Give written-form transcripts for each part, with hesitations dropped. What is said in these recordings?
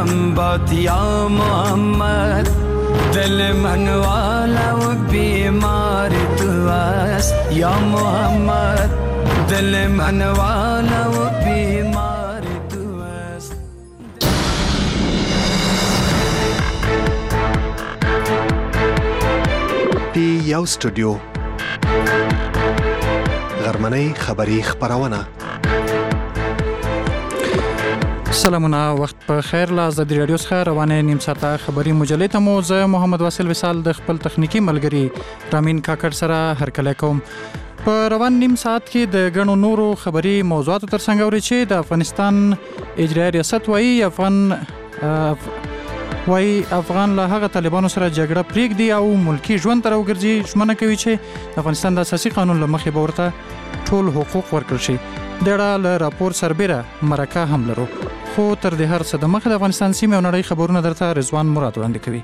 دلم باد یا محمد دل من والا و بیمار تو است یا محمد دل من والا و بیمار تو است. پی یو استودیو غرمنۍ خبری خبرونه. سلامونه، وخت په خیر. له ازادي راډیو څخه روانه نیم ساعته خبری مجلې ته مو زه محمد واصل وصال د خپل تخنیکی ملګری رامین کاکړ سره هرکلی کوم. په روان نیم ساعت کې د غنو نورو خبری موضوعاتو ترڅنګ اوري چې د افغانستان اجرایي ریاست وایي افغان له هغه طالبانو سره جګړه پرېږدي او ملکی ژوند ته راوګرځي. ژمنه کوي چې د افغانستان د اساسي قانون له مخې به ورته ټول حقوق ورکړل شي. د اړه له راپور سربیره مرکه هم لرو، خو تر دې هر څه د مخه د افغانستان سیمې او نړۍ خبرونه درته رضوان مراد وړاندې کوي.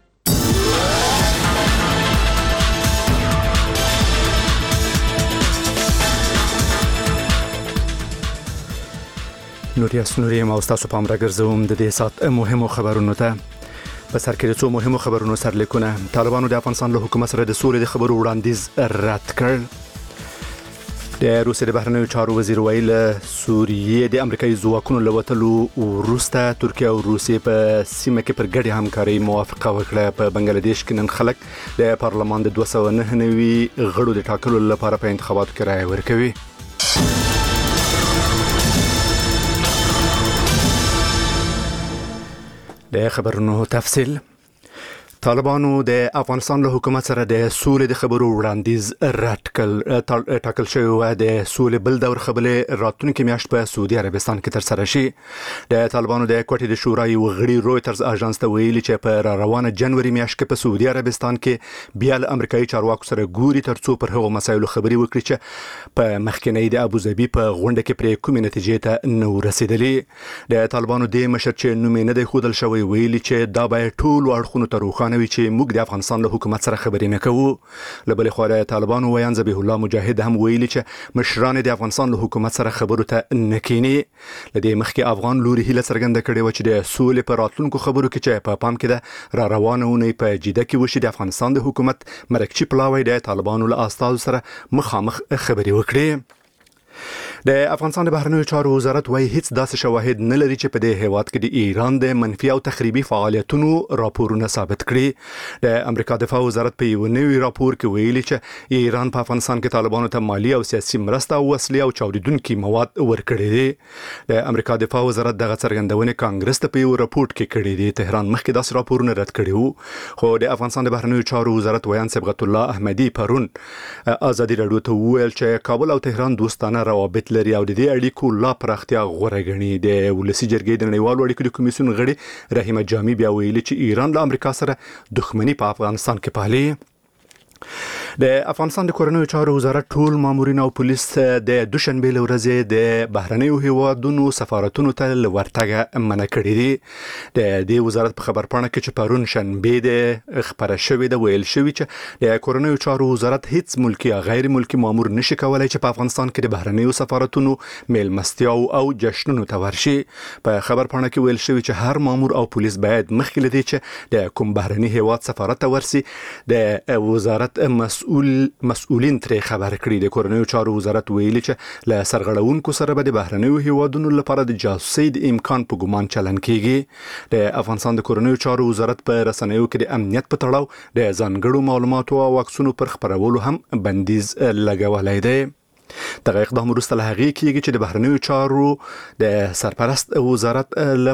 نوري ما تاسو پام راګرځوم د دې سات مهمو خبرونو ته. په سر کې د څو مهمو خبرونو سرلیکونه. طالبانو د افغانستان له حکومت سره د سولې د خبرو وړاندیز رد کړ. د روسیې د بهرنیو چارو وزیر ویل سوریې د امریکایي ځواکونو له وتلو وروسته ترکیه او روسیې په سیمه کې پر ګډې همکارۍ موافقه وکړه. په بنگلاديش کې نن خلک د پارلمان د 299 غړو د ټاکلو لپاره په انتخاباتو کې رایه ورکوي. د خبرونو تفصیل. طالبانو د افغانستان له حکومت سره د سولې د خبرو وړاندیز رد کړ. ټاکل شوی و د سولې بل دور خبرې راتلونکي میاشت په سعودي عربستان کې ترسره شي. د طالبانو د کوټې د شورا یو غړي رويټرز اژانس ته ویلي چې په روانه جنوري میاشت کې په سعودي عربستان کې بیا له امریکایي چارواکو سره ګوري ترڅو پر هغو مسایلو خبري وکړي چې په مخکنی د ابوظبي په غونډه کې پرې کومې نتیجې ته نو رسیدلې. د طالبانو د مشر چې نوم نه دی خودل شوی ویلي چې دا به ټول اړخونو ته روښانه وي چې موږ د افغانستان له حکومت سره خبرې نه کوو. له بلې خوا د طالبانو ویان ذبیح الله مجاهد هم ویلي چې مشران د افغانستان له حکومت سره خبرو ته نه کینی. لدې مخکې افغان لوري هیله څرګنده کړې و چې د سولې پر راتلونکو خبرو کې چې په پام کې ده را روانه ونی په جده کې وشي د افغانستان د حکومت مرکچی پلاوی د طالبانو له استازو سره مخامخ خبرې وکړي. د افغانستان د بهرنیو چارو وزارت وايي هیڅ داسې شواهد نه لري چې په دې هیواد کې د ایران د منفي او تخریبي فعالیتونو راپورونه ثابت کړي. د امریکا دفاع وزارت په یو نوي راپور کې ویلي چې ایران په افغانستان کې طالبانو ته مالی او سیاسي مرسته او وسلې او چاودیدونکي مواد ورکړي دي. د امریکا دفاع وزارت دغه څرګندونه کانګرس ته په یو راپور کې کړې دي. تهران مخکې داسې راپورونه رد کړي وو، خو د افغانستان د بهرنیو چارو وزارت ویان صبغت الله احمدي پرون ازادي راډیو ته وویل چې کابل او تهران دوستانه روابط لري او د دې اړیکو لا پراختیا غوړه غني. د ولسی جرګې د نړیوالو اړیکو د کمیسیون غړي رحیمه جامی بیا ویلي چې ایران له امریکا سره دښمنی په افغانستان کې پالي. د افغانستان د کورنیو چارو وزارت ټول مامورین او پولیس د دوشنبه ورځې د بهرنیو هیوادونو سفارتونو ته ورتګ منع کړی دی. د دې وزارت په خبرپاڼه کې چې پرون شنبه د خبره شوې ده ویل شوی چې د کورنیو چارو وزارت هیڅ ملکی یا غیر ملکی مامور نشي کولای چې په افغانستان کې د بهرنیو سفارتونو میلمستیاو او جشنونو ته ورشي. په خبرپاڼه کې ویل شوی چې هر مامور او پولیس باید مخکې لدی چې د کوم بهرني هیواد سفارت ته ورسي د وزارت مسؤلین ترې خبر کړي. د کورنیو چارو وزارت ویلي چې له سرغړونکو سره به د بهرنیو هیوادونو لپاره د جاسوسۍ د امکان په ګمان چلن کیږي. د افغانستان د کورنیو چارو وزارت په رسنیو کې د امنیت په تړاو د ځانګړو معلوماتو او عکسونو پر خپرولو هم بندیز لګولای دی. دغه اقدام وروسته له هغې کېږي چې د بهرنیو چارو د سرپرست وزارت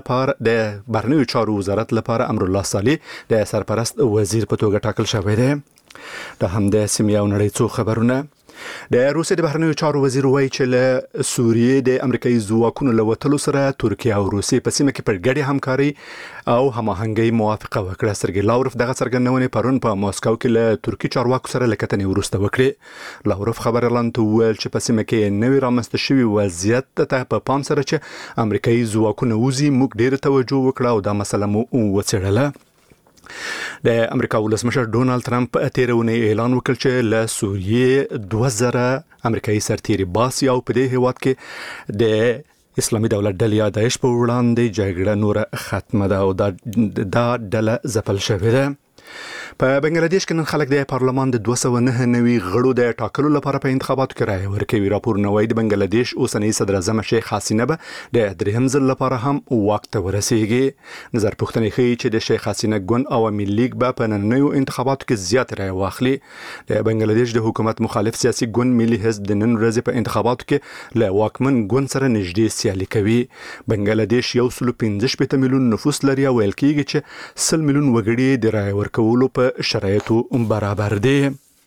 لپاره امرالله صالح د سرپرست وزیر په توګه ټاکل شوی دی. د همدې سیمې او نړۍ څو خبرونه. د روسیې د بهرنیو چارو وزیر وایي چې له سوریې د امریکایي ځواکونو له وتلو سره ترکیه او روسیې په سیمه کې پر ګډې همکاري او هماهنګۍ موافقه وکړه. سرګی لاوروف دغه څرګندونه پرون په ماسکو کې له ترکی چارواکو سره لکتنې وروسته وکړه. لاوروف خبر اعلان ته وویل چې په سیمه کې نوې رامنځته شوی وضعیت ته په پام سره چې امریکایي ځواکونه وځي موږ ډېر توجه وکړه او دا مسله مو وڅېړله. د امریکا ولسمشر ډونالد ترامپ تیرونه اعلان وکړ چې له سوریې 2000 امریکایي سرتیري باسي او په دې هیواد کې د اسلامي دولت ډلې یا داعش په وړاندې جګړه نور ختمه ده او دا ډله ځپل شوې ده. په بنگلاديش کې نن خلک د پارلمان د 209 نوي غړو د ټاکلو لپاره په انتخاباتو کې رائے ورکوي. راپور نوې د بنگلاديش اوسنۍ صدر اعظم شیخ حسینه به د درهم ځل لپاره هم وخت ته ورسیږي. نظر پوښتنې ښیي چې د شیخ حسینه ګوند عوامي لیگ به په نننیو انتخاباتو کې زیات رائے واخلي. د بنگلاديش د حکومت مخالف سیاسي ګوند ملي حزب د نن ورځې په انتخاباتو کې له واکمن ګوند سره نږدې سیالي کوي. بنگلاديش 1.15 میلیون نفوس لري او ویل کېږي چې 100 میلیون وګړي د رائے ورکولو په شرایطو برابر دي.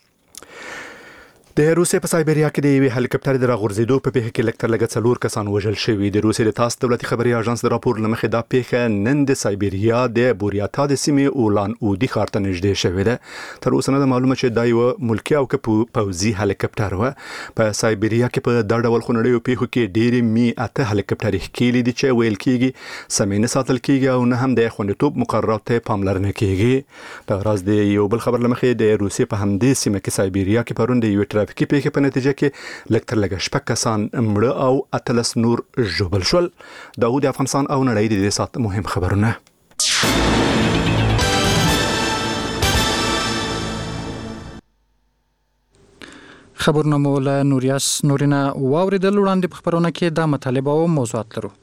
د روسیې په سایبریا کې د یوې هلیکاپټر د راغورځېدو په پیښه کې لږ تر لږه 4 کسان وژل شوي. د روسیې د تاس دولتي خبري اژانس د راپور لمخې دا پیښه نن د سایبریا د بوریاتا د سیمې اولان اودي ښار ته نږدې شوې ده. تر اوسه نه معلومه چې دا یو ملکي او پوځي هلیکاپټر و. په سایبریا کې په دا ډول خونړیو پیښو کې ډېرې می اته هلیکاپټر ښکېلي دي چې ویل کېږي سمې نه ساتل کېږي او نه هم د خوندیتوب مقرراتو ته پاملرنه کېږي. د راز د یو بل خبر لمخې د روسیې په همدې سیمه کې سایبریا کې پرون د یو ټرافیکي پیښې په نتیجه کې لږ تر لږه 6 کسان مړه او 13 نور ژوبل شول. داود افغانستان او نړۍ د دې سات مهم خبرونه. خبرونه مو له نوریاس نورینا واوریدل. وړاندې په خبرونه کې دا مطالبه او موضوعات لرو.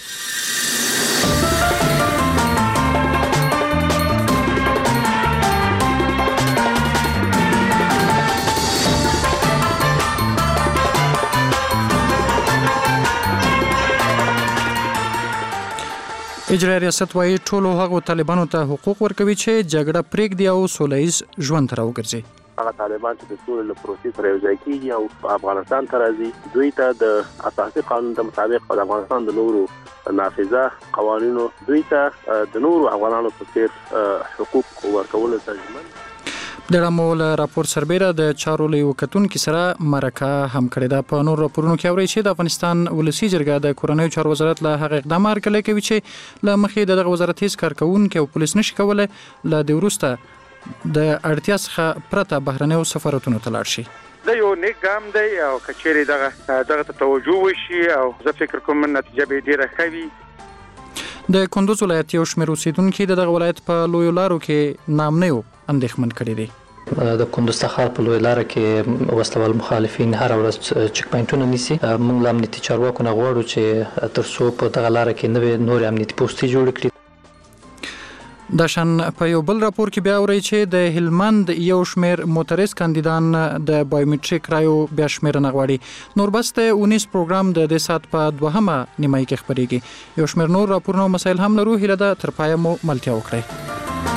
اجرایي ریاست وايي ټولو هغو طالبانو ته حقوق ورکوي چې جګړه پرېږدي او سوله ییز ژوند ته راوګرځي. هغه طالبان چې د سولې له پروسې سره یوځای کېږي او افغانستان ته راځي دوی ته د اساسي قانون د مطابق د افغانستان د نورو نافذه قوانینو دوی ته د نورو افغانانو په څیر حقوق ورکول تضمین. د رامول راپور سربېره د چارو له وکتونکو سره مرکه هم کړې ده. په نور راپورونو کې اوري چې د افغانستان ولسی جرګه د کورنیو چارو وزارت له هغه اقدامات کوي چې له مخې دغه وزارت هیڅ کارکونکو او پولیس نشي کولای له د ورسته د اړتیا څخه پرته بهرنیو سفارتونو ته لاړ شي. دا یو نیک ګام دی او کچېری دغه ته توجه وشي او زه فکر کوم نتیجه به ډیره ښه وي. د کندوز ولایت یو شمېر اوسیدونکو د ولایت په لویو لارو کې نامنیو اندېښمن کړي دي. د کندوز ښار په لوی لار کې وسلوال مخالفین هر ورځ چک پوینټونه نیسي. موږ امنیتي چارواکو نه غواړو چې ترڅو په دغه لار کې نور امنیتي پوسټي جوړ کړي. د شان په یو بل راپور کې بیا اوري چې د هلمند یو شمېر موتریس کاندیدان د بایومټریک رایو بیا شمیرنه غواړي. نور بس د 19 پروګرام د دې سات په 2مه نیمایي کې خبرېږي. یو شمېر نور راپورونه او مسایل هم لرو. هیله ده تر پایه مو ملتیا وکړئ.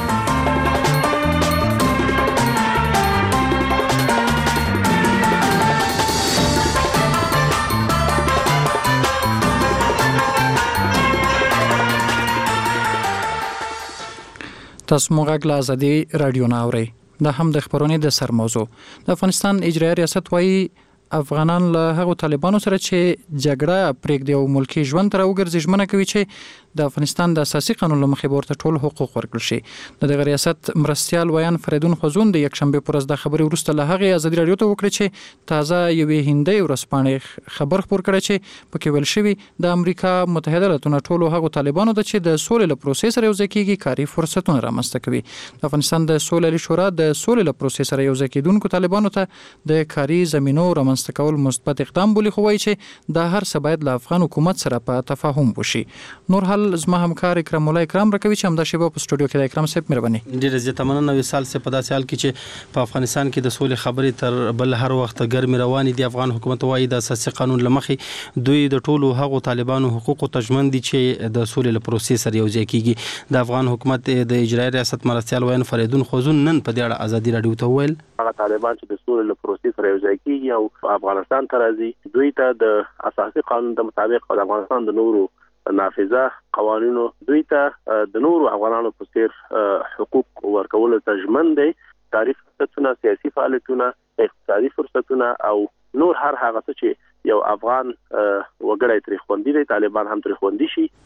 تاسو موږ له ازادي رادیو نه اورئ. دا هم د خبرونې د سر موضوع. د افغانستان اجرایي ریاست وايي افغانان له هغو طالبانو سره چې جګړه پرېږدي او ملکی ژوند ته راوګرځي ژمنه کوي چې د افغانستان د اساسي قانون له مخې ورته ټول حقوق ورکړل شي. د دغه ریاست مرستیال ویان فریدون خزون د یکشنبه پر ورځ د خبري وروسته له هغه ازادي رادیو ته وکړي چې تازه یوې هندۍ ورسپانې خبر خبر کړی چې پکې ویل شوی د امریکا متحده ایالاتونو ټول هغو طالبانو ته چې د سولې له پروسې سره یوځای کېږي کاري فرصتونه رامنځته کوي. د افغانستان د سولې شورا د سولې له پروسې سره یوځای کېدونکو طالبانو ته د کاري زمینو رامنځته کول مثبت اقدام بولي، خو وایي چې دا هر څه باید له افغان حکومت سره په تفاهم وشي. نور حال زما همکار اکرام الله اکرام راکوي چې همدا شیبه په سټوډیو کې د اکرام صاحب مهرباني. ډیره زیاته مننه. وصال صاحب په داسې حال کې چې په افغانستان کې د سولې خبرې تر بل هر وخت ګرمي روانې دي. افغان حکومت وايي د اساسي قانون لمخې دوی د ټولو هغو طالبانو حقوقو تضمین دي چې د سولې له پروسې سره یوځای کیږي. د افغان حکومت د اجرایي ریاست مرستیال ویان فریدون خزون نن په دې اړه ازادي رادیو ته ویل هغه طالبان چې د سولې له پروسې سره یوځای کیږي او افغانستان ته راځي دوی ته د اساسي قانون د مطابق د افغانستان د نورو نافذه قوانینو دوی ته د نورو افغانانو په څیر حقوق ورکول تضمین دي. تعریف فرصتونه، سیاسي فعالیتونه، اقتصادي فرصتونه او نور هر هغه څه چې یو افغان وګړی ترې خوندي دی طالبان هم ترې خوندي شي.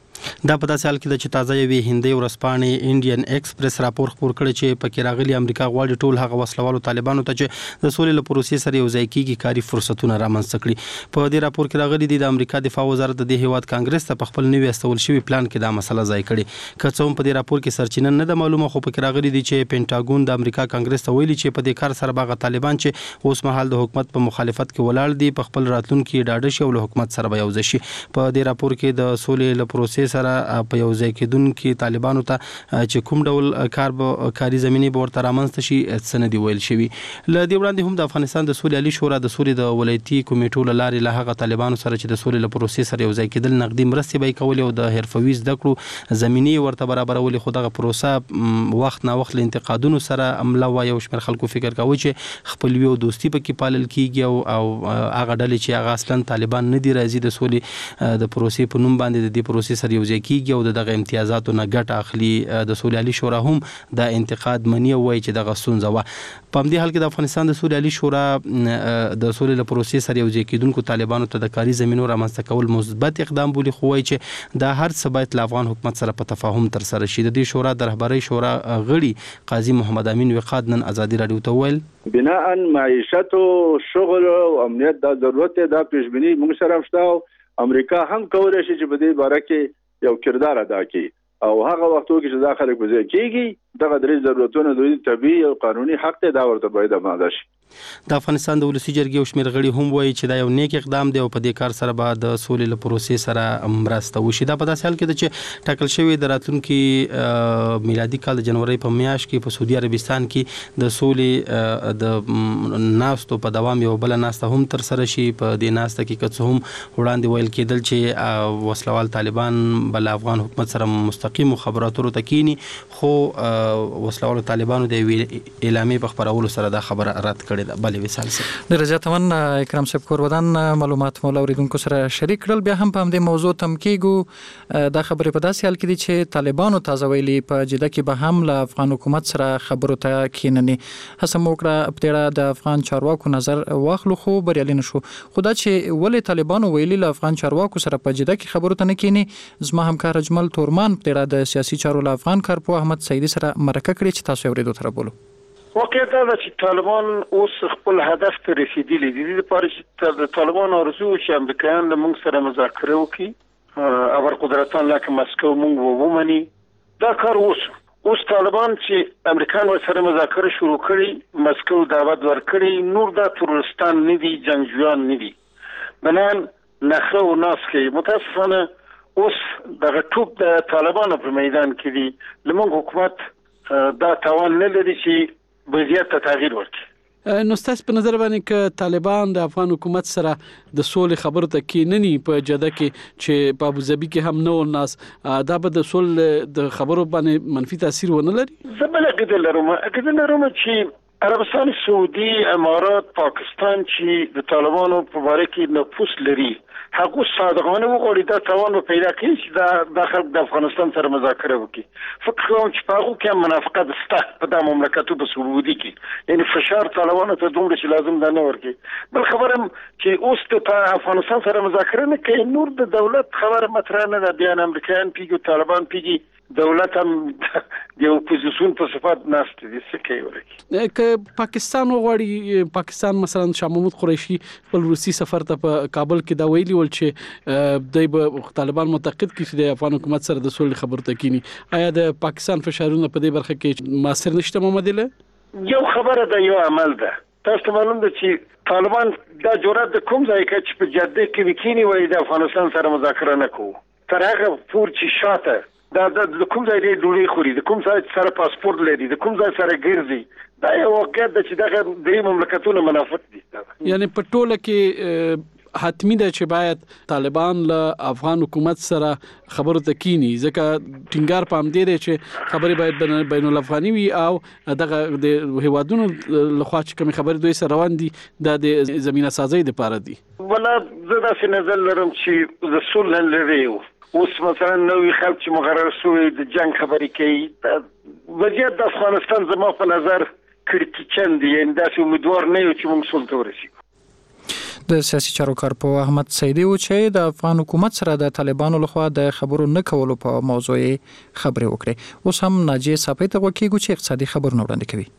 دا په داسې حال کې چې تازه یوې هندۍ ورځپاڼې انډین ایکسپریس راپور خپور کړی چې پکې راغلي امریکا غواړي ټول هغه وسلوالو طالبانو ته چې د سولې له پروسې سره یو ځای کیږي کاري فرصتونه رامنځته کړي. په دې راپور کې راغلي دي د امریکا دفاع وزارت د دې هیواد کانګرس ته په خپل نوي استول شوی پلان کې دا مسله ځای کړي. که څه هم په دې راپور کې سرچینه نه ده معلومه، خو پکې راغلي دي چې پینټاګون د امریکا کانګرس ته ویلي چې په دې کار سره باغ طالبان چې اوس مهال د حکومت په مخالفت کې ولاړ دي په خپل راتلونکي ډاډه شي او له حکومت سره به یو ځای شي. په دې راپور کې د سولې له پروسې سره په یو ځای کېدونکي طالبانو ته چې کوم ډول کاري زمینې به ورته رامنځته شي څه نه دي ویل شوي. له دې وړاندې هم د افغانستان د سولې عالي شورا د سولې د ولایتي کمیټو له لارې له هغه طالبانو سره چې د سولې له پروسې سره یو ځای کېدل نقدي مرستې به یې کولې او د حرفوي زده کړو زمینې ورته برابرولې، خو دغه پروسه وخت نا وخت له انتقادونو سره عمله وه. یو شمېر خلکو فکر کوي چې خپلوي او دوستي پکې پالل کېږي او هغه ډلې چې هغه اصلا طالبان نه دي راځي د سولې د پروسې په نوم باندې د دې پروسې سره یو ځای کېږي او دغه امتیازاتو نه ګټه اخلي. د سولې عالي شورا هم دا انتقاد مني او وایي چې دغه ستونزه وه. په همدې حال کې د افغانستان د سولې عالي شورا د سولې له پروسې سره یو ځای کېدونکو طالبانو ته د کاري زمینو رامنځته کول مثبت اقدام بولي، خو وایي چې دا هر څه باید له افغان حکومت سره په تفاهم ترسره شي. د دې شورا د رهبرۍ شورا غړي قاضي محمد امین وقاد نن ازادي رادیو ته وویل بناء معیشت او شغل او امنیت د ضرورت د پیشبینی موږ سره شته. امریکا هم کولای شي چې په دې باره کې یو کردار ادا کړي او هغه وختو کې چې دا خلک په ځای کېږي دغه درې ضرورتونه د طبيعي او قانوني حق ته دا ورته باید اماده شي. د افغانستان د ولسی جرګې او شمېر غړي هم وایي چې دا یو نیک اقدام دی او په دې کار سره به د سولې له پروسې سره مرسته وشي. دا په داسې حال کې ده چې ټاکل شوی د راتلونکي میلادي کال د جنوري په میاشت کې په سعودي عربستان کې د سولې د ناستو په دوام یو بل ناسته هم تر سره شي. په دې ناسته کې که څه هم وړاندې ویل کېدل چې وسلوال طالبان بل افغان حکومت سره مستقیم خبراتو ته کینی، خو وسلوال طالبانو د اعلامیې په خبرولو سره دا خبره رد کړې. بلې وسال سره د رضاتمن اکرام صاحب کور ودان معلومات مول اوریدونکو سره شریک کړل. بیا هم په همدې موضوع تم کېږو. دا خبرې په داسې حال کې دي چې طالبانو تازه ویلي په جده کې به هم له افغان حکومت سره خبرو ته کېنني. هڅه مو وکړه په دې د افغان چارواکو نظر واخلو خو بریالي نه شو. خو دا چې ولې طالبانو ویلي له افغان چارواکو سره په جده کې خبرو ته نه کېني، زما همکار اجمل تورمان په دې د سیاسي چارو له افغان کارپوه احمد سعیدي سره مرکه کړې چې تاسو اورېدو ته رابولو. واقع دا چې طالبان اوس خپل هدف ته رسیدلي دي. د لپاره چې د طالبان ارزو چې امریکایان له موږ سره مذاکره وکړي او قدرتان لکه مسکو موږ ومني، دا کار اوس طالبان چې امریکایان سره مذاکره شروع کړي، مسکو دعوت ورکړي، نور دا ترورستان نه دي، جنگجویان نه دي، بنان نخره و ناس کوي. متاسفانه اوس دغه ټوپ د طالبانو په میدان کې دي. لمونږ حکومت دا توان نه لري چې وضعیت ته تغییر ورکړي. نو ستاسو په نظر باندې ک طالبان د افغان حکومت سره د سولې خبرو ته کېنني په جده کې چې په ابوظبي کې هم نو ناس دا به د سولې د خبرو باندې منفي تاثیر ونه لري؟ زبله قدر لرم چې عربستان سعودي امارات پاکستان چې د طالبانو په باره کې نفوذ لري هغه صادقانه وغوړي دا توان پیدا کړي چې دا داخل د افغانستان سره مذاکره وکړي. فکر کوم چې په هغه کې منافقت شته په د مملکتو په سعودي کې، یعنی فشار طالبانو ته دومره چې لازم ده نه ورکړي. بل خبره چې اوس ته افغانستان سره مذاکره نه کوي، نور د دولت خبره مطرح نه ده. بیا امریکایان پیږي، طالبان پیږي، دولت هم د اپوزیسیون په صفات ناشته دي. څه کوي ورکی که پاکستان وغواړي، پاکستان مثلا شاه محمود قریشي خپل روسي سفر ته په کابل کې دا ویلي ول چې دوی به طالبان معتقد کړي چې د افغان حکومت سره د سولې خبرو ته کینی. آیا د پاکستان فشارونه په دې برخه کې مؤثر نشته؟ محمد یو خبره ده، یو عمل ده. تاسو معلوم ده چې طالبان دا جرأت د کوم ځای کې چې په جده کې وکینی وایي د افغانستان سره مذاکره نه کوو، تر هغه پور چې شاته دا د کوم ځای دی ډوډۍ خوري، د کوم ځای سره پاسپورت لري، د کوم ځای سره ګرځي، دا یو واقعیت ده چې دغه درې مملکتونه منافق دي. یعنی په ټوله کې حتمی ده چې باید طالبان له افغان حکومت سره خبرو ته کینی، ځکه ټینګار پام دی چې خبرې باید بین الافغاني وي او دغه د هیوادونو لخوا چې کوم خبرې دوی سره روان دي د زمينه سازي لپاره دي. ولا زه دا څه نظر لرم چې د صلح لري. اوس مثلا نوې خلک چې مقرر شوی د جنگ خبرې کوي، وضعیت د افغانستان زما په نظر کریټیکن دی، یعنی داسې امیدوار نه یو چې موږ صلح ته ورسیږو. د سیاسي چارو کارپوه احمد سیدي و چې د افغان حکومت سره د طالبانو لخوا د خبرو نه کولو په موضوع خبرې وکړي. اوس هم ناجیه صافی ته وکیږو چې اقتصادي خبرونه وړاندې کوي.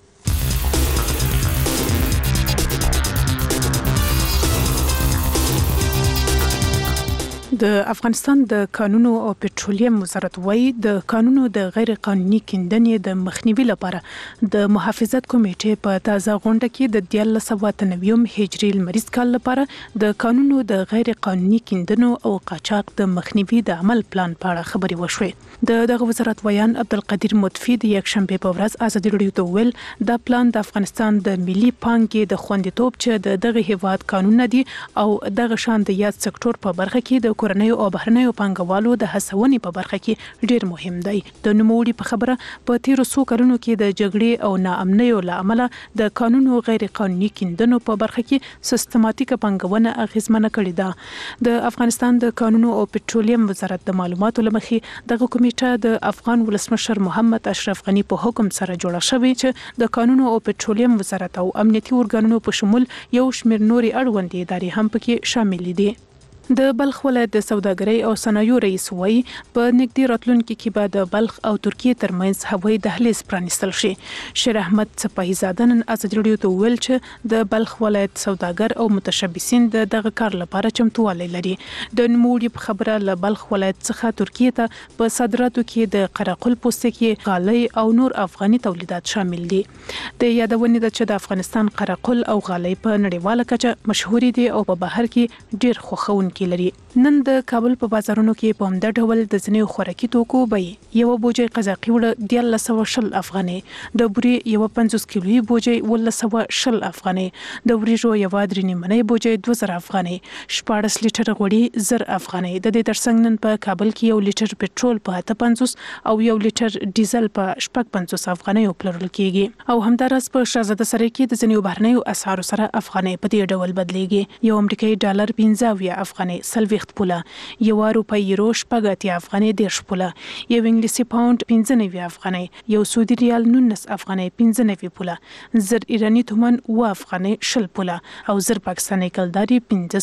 د افغانستان د قانونو او پټرولیم وزارت وايي د قانونو د غیر قانوني کیندنې د مخنیوي لپاره د محافظت کمیټې په تازه غونډه کې د 1993 هجري لمریز کال لپاره د قانونو د غیر قانوني کیندنو او قاچاق د مخنیوي د عمل پلان په اړه خبرې وشوې. دغه وزارت ویان عبدالقدیر مطفی د یکشنبه په ورځ ازادي راډیو ته ویل دا پلان د افغانستان د ملي پانګې د خوندیتوب چې دغه هیواد قانون دي او دغه شان د یاد سکتور په برخه کې د کورنیو او بهرنیو پانګوالو د هڅونې په برخه کې ډیر مهم دی. د نوموړي په خبره په تیرو څو کلونو کې د جګړې او ناامنیو لامل د قانونو غیر قانوني کیندنو په برخه کې سیستماتیک پانګونه اغیزمنه کړې ده. د افغانستان د قانونو او پټرولیم وزارت د معلوماتو لمخې دغه کمیټه د افغان ولسمشر محمد اشرف غنی په حکم سره جوړه شوې چې د قانونو او پټرولیم وزارت او امنیتي ارګانونو په شمول یو شمېر نوري اړوندې ادارې هم پکې شامل دي. د بلخ ولایت د سوداګرۍ او صنایعو رئیس وایي په نږدې راتلونکي کې به د بلخ او ترکیې ترمنځ هوایي دهلیز پرانیستل شي. شیر احمد صفاهي زاده نن ازادي راډیو ته ویل چې د بلخ ولایت سوداګر او متشبثین دغه کار لپاره چمتووالی لري. د نوموړي په خبره له بلخ ولایت څخه ترکیې ته په صادراتو کې د قرقل پوستکي، غالۍ او نور افغاني تولیدات شامل دي. د یادونې ده چې د افغانستان قرقل او غالۍ په نړیواله کچه مشهور دي او په بهر کې ډیر خوښون لري. نن د کابل په بازارونو کې په همدا ډول د ځینو خوراکي توکو بیې یو بوجي قزاقي وړه 1910 افغانۍ، د بوري یو 50 کیلوي بوجي 1910 افغانۍ، د وریژو یو 3 نیمه بوجي 2000 افغانۍ، 14 لیټر غوړي 1000 افغانۍ. د دې ترڅنګ نن په کابل کې 1 لیټر پټرول په 58 او 1 لیټر ډیزل په 55 افغانۍ پلورل کیږي. او همدارس په شاهزاده سره کې د ځینو بهرنیو اسعارو سره افغانۍ په دې ډول بدلیږي. یو امریکایي ډالر 15 افغانۍ 30 پوله، یو روپۍ یورو 80 افغانۍ 10 پوله، یو انګلیسي پاوند 95 افغانۍ، یو سعودي ریال 19 افغانۍ 95 پوله، 1000 ایرانی تومان 9 افغانۍ 20 پوله او 1000 پاکستاني کلداري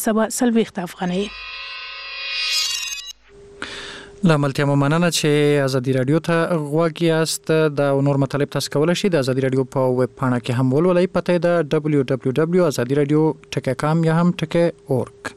540 افغانۍ. لاملتیا مننه چې ازادي راډیو ته غوږ یاست. دا نور مطالب تاسو کولای شئ د ازادي راډیو په ویب پاڼه کې هم ولولئ. پته ده www.azadiradio.com یا هم .org.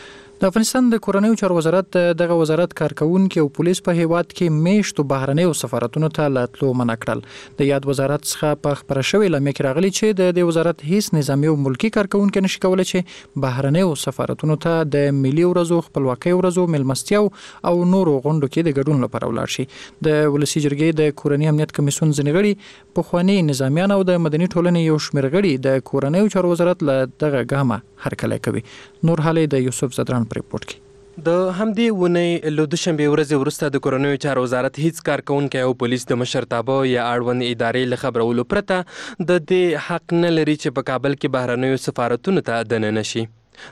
د افغانستان د کورنیو چارو وزارت دغه وزارت کارکونکو او پولیس په هیواد کې میشتو بهرنیو سفارتونو ته لاتلو منع کړل. د یاد وزارت څخه په خبره شوې اعلامیه کې راغلي چې د وزارت هیڅ نظامی او ملکی کارکونکو نشي کولای چې بهرنیو سفارتونو ته د ملي ورځو، خپلواکۍ ورځو، ملمستیاو او نورو غونډو کې د ګډون لپاره ولاړ شي. د ولسی جرګې د کورنی امنیت کمیسیون ځنې غړي په خواني نظامیان او د مدني ټولنې یو شمېر غړي د کورنیو چارو وزارت له دغه ګامه هرکلی کوي. نور حالې د یوسف زدران ریپورت کې. د همدې ونې له دوشنبه ورځې وروسته د کورنیو چارو وزارت هیڅ کارکونکي او پولیس د مشرتابه یا اړوند ادارې له خبرولو پرته د دې حق نه لري چې په کابل کې بهرنیو سفارتونو ته دننه شي.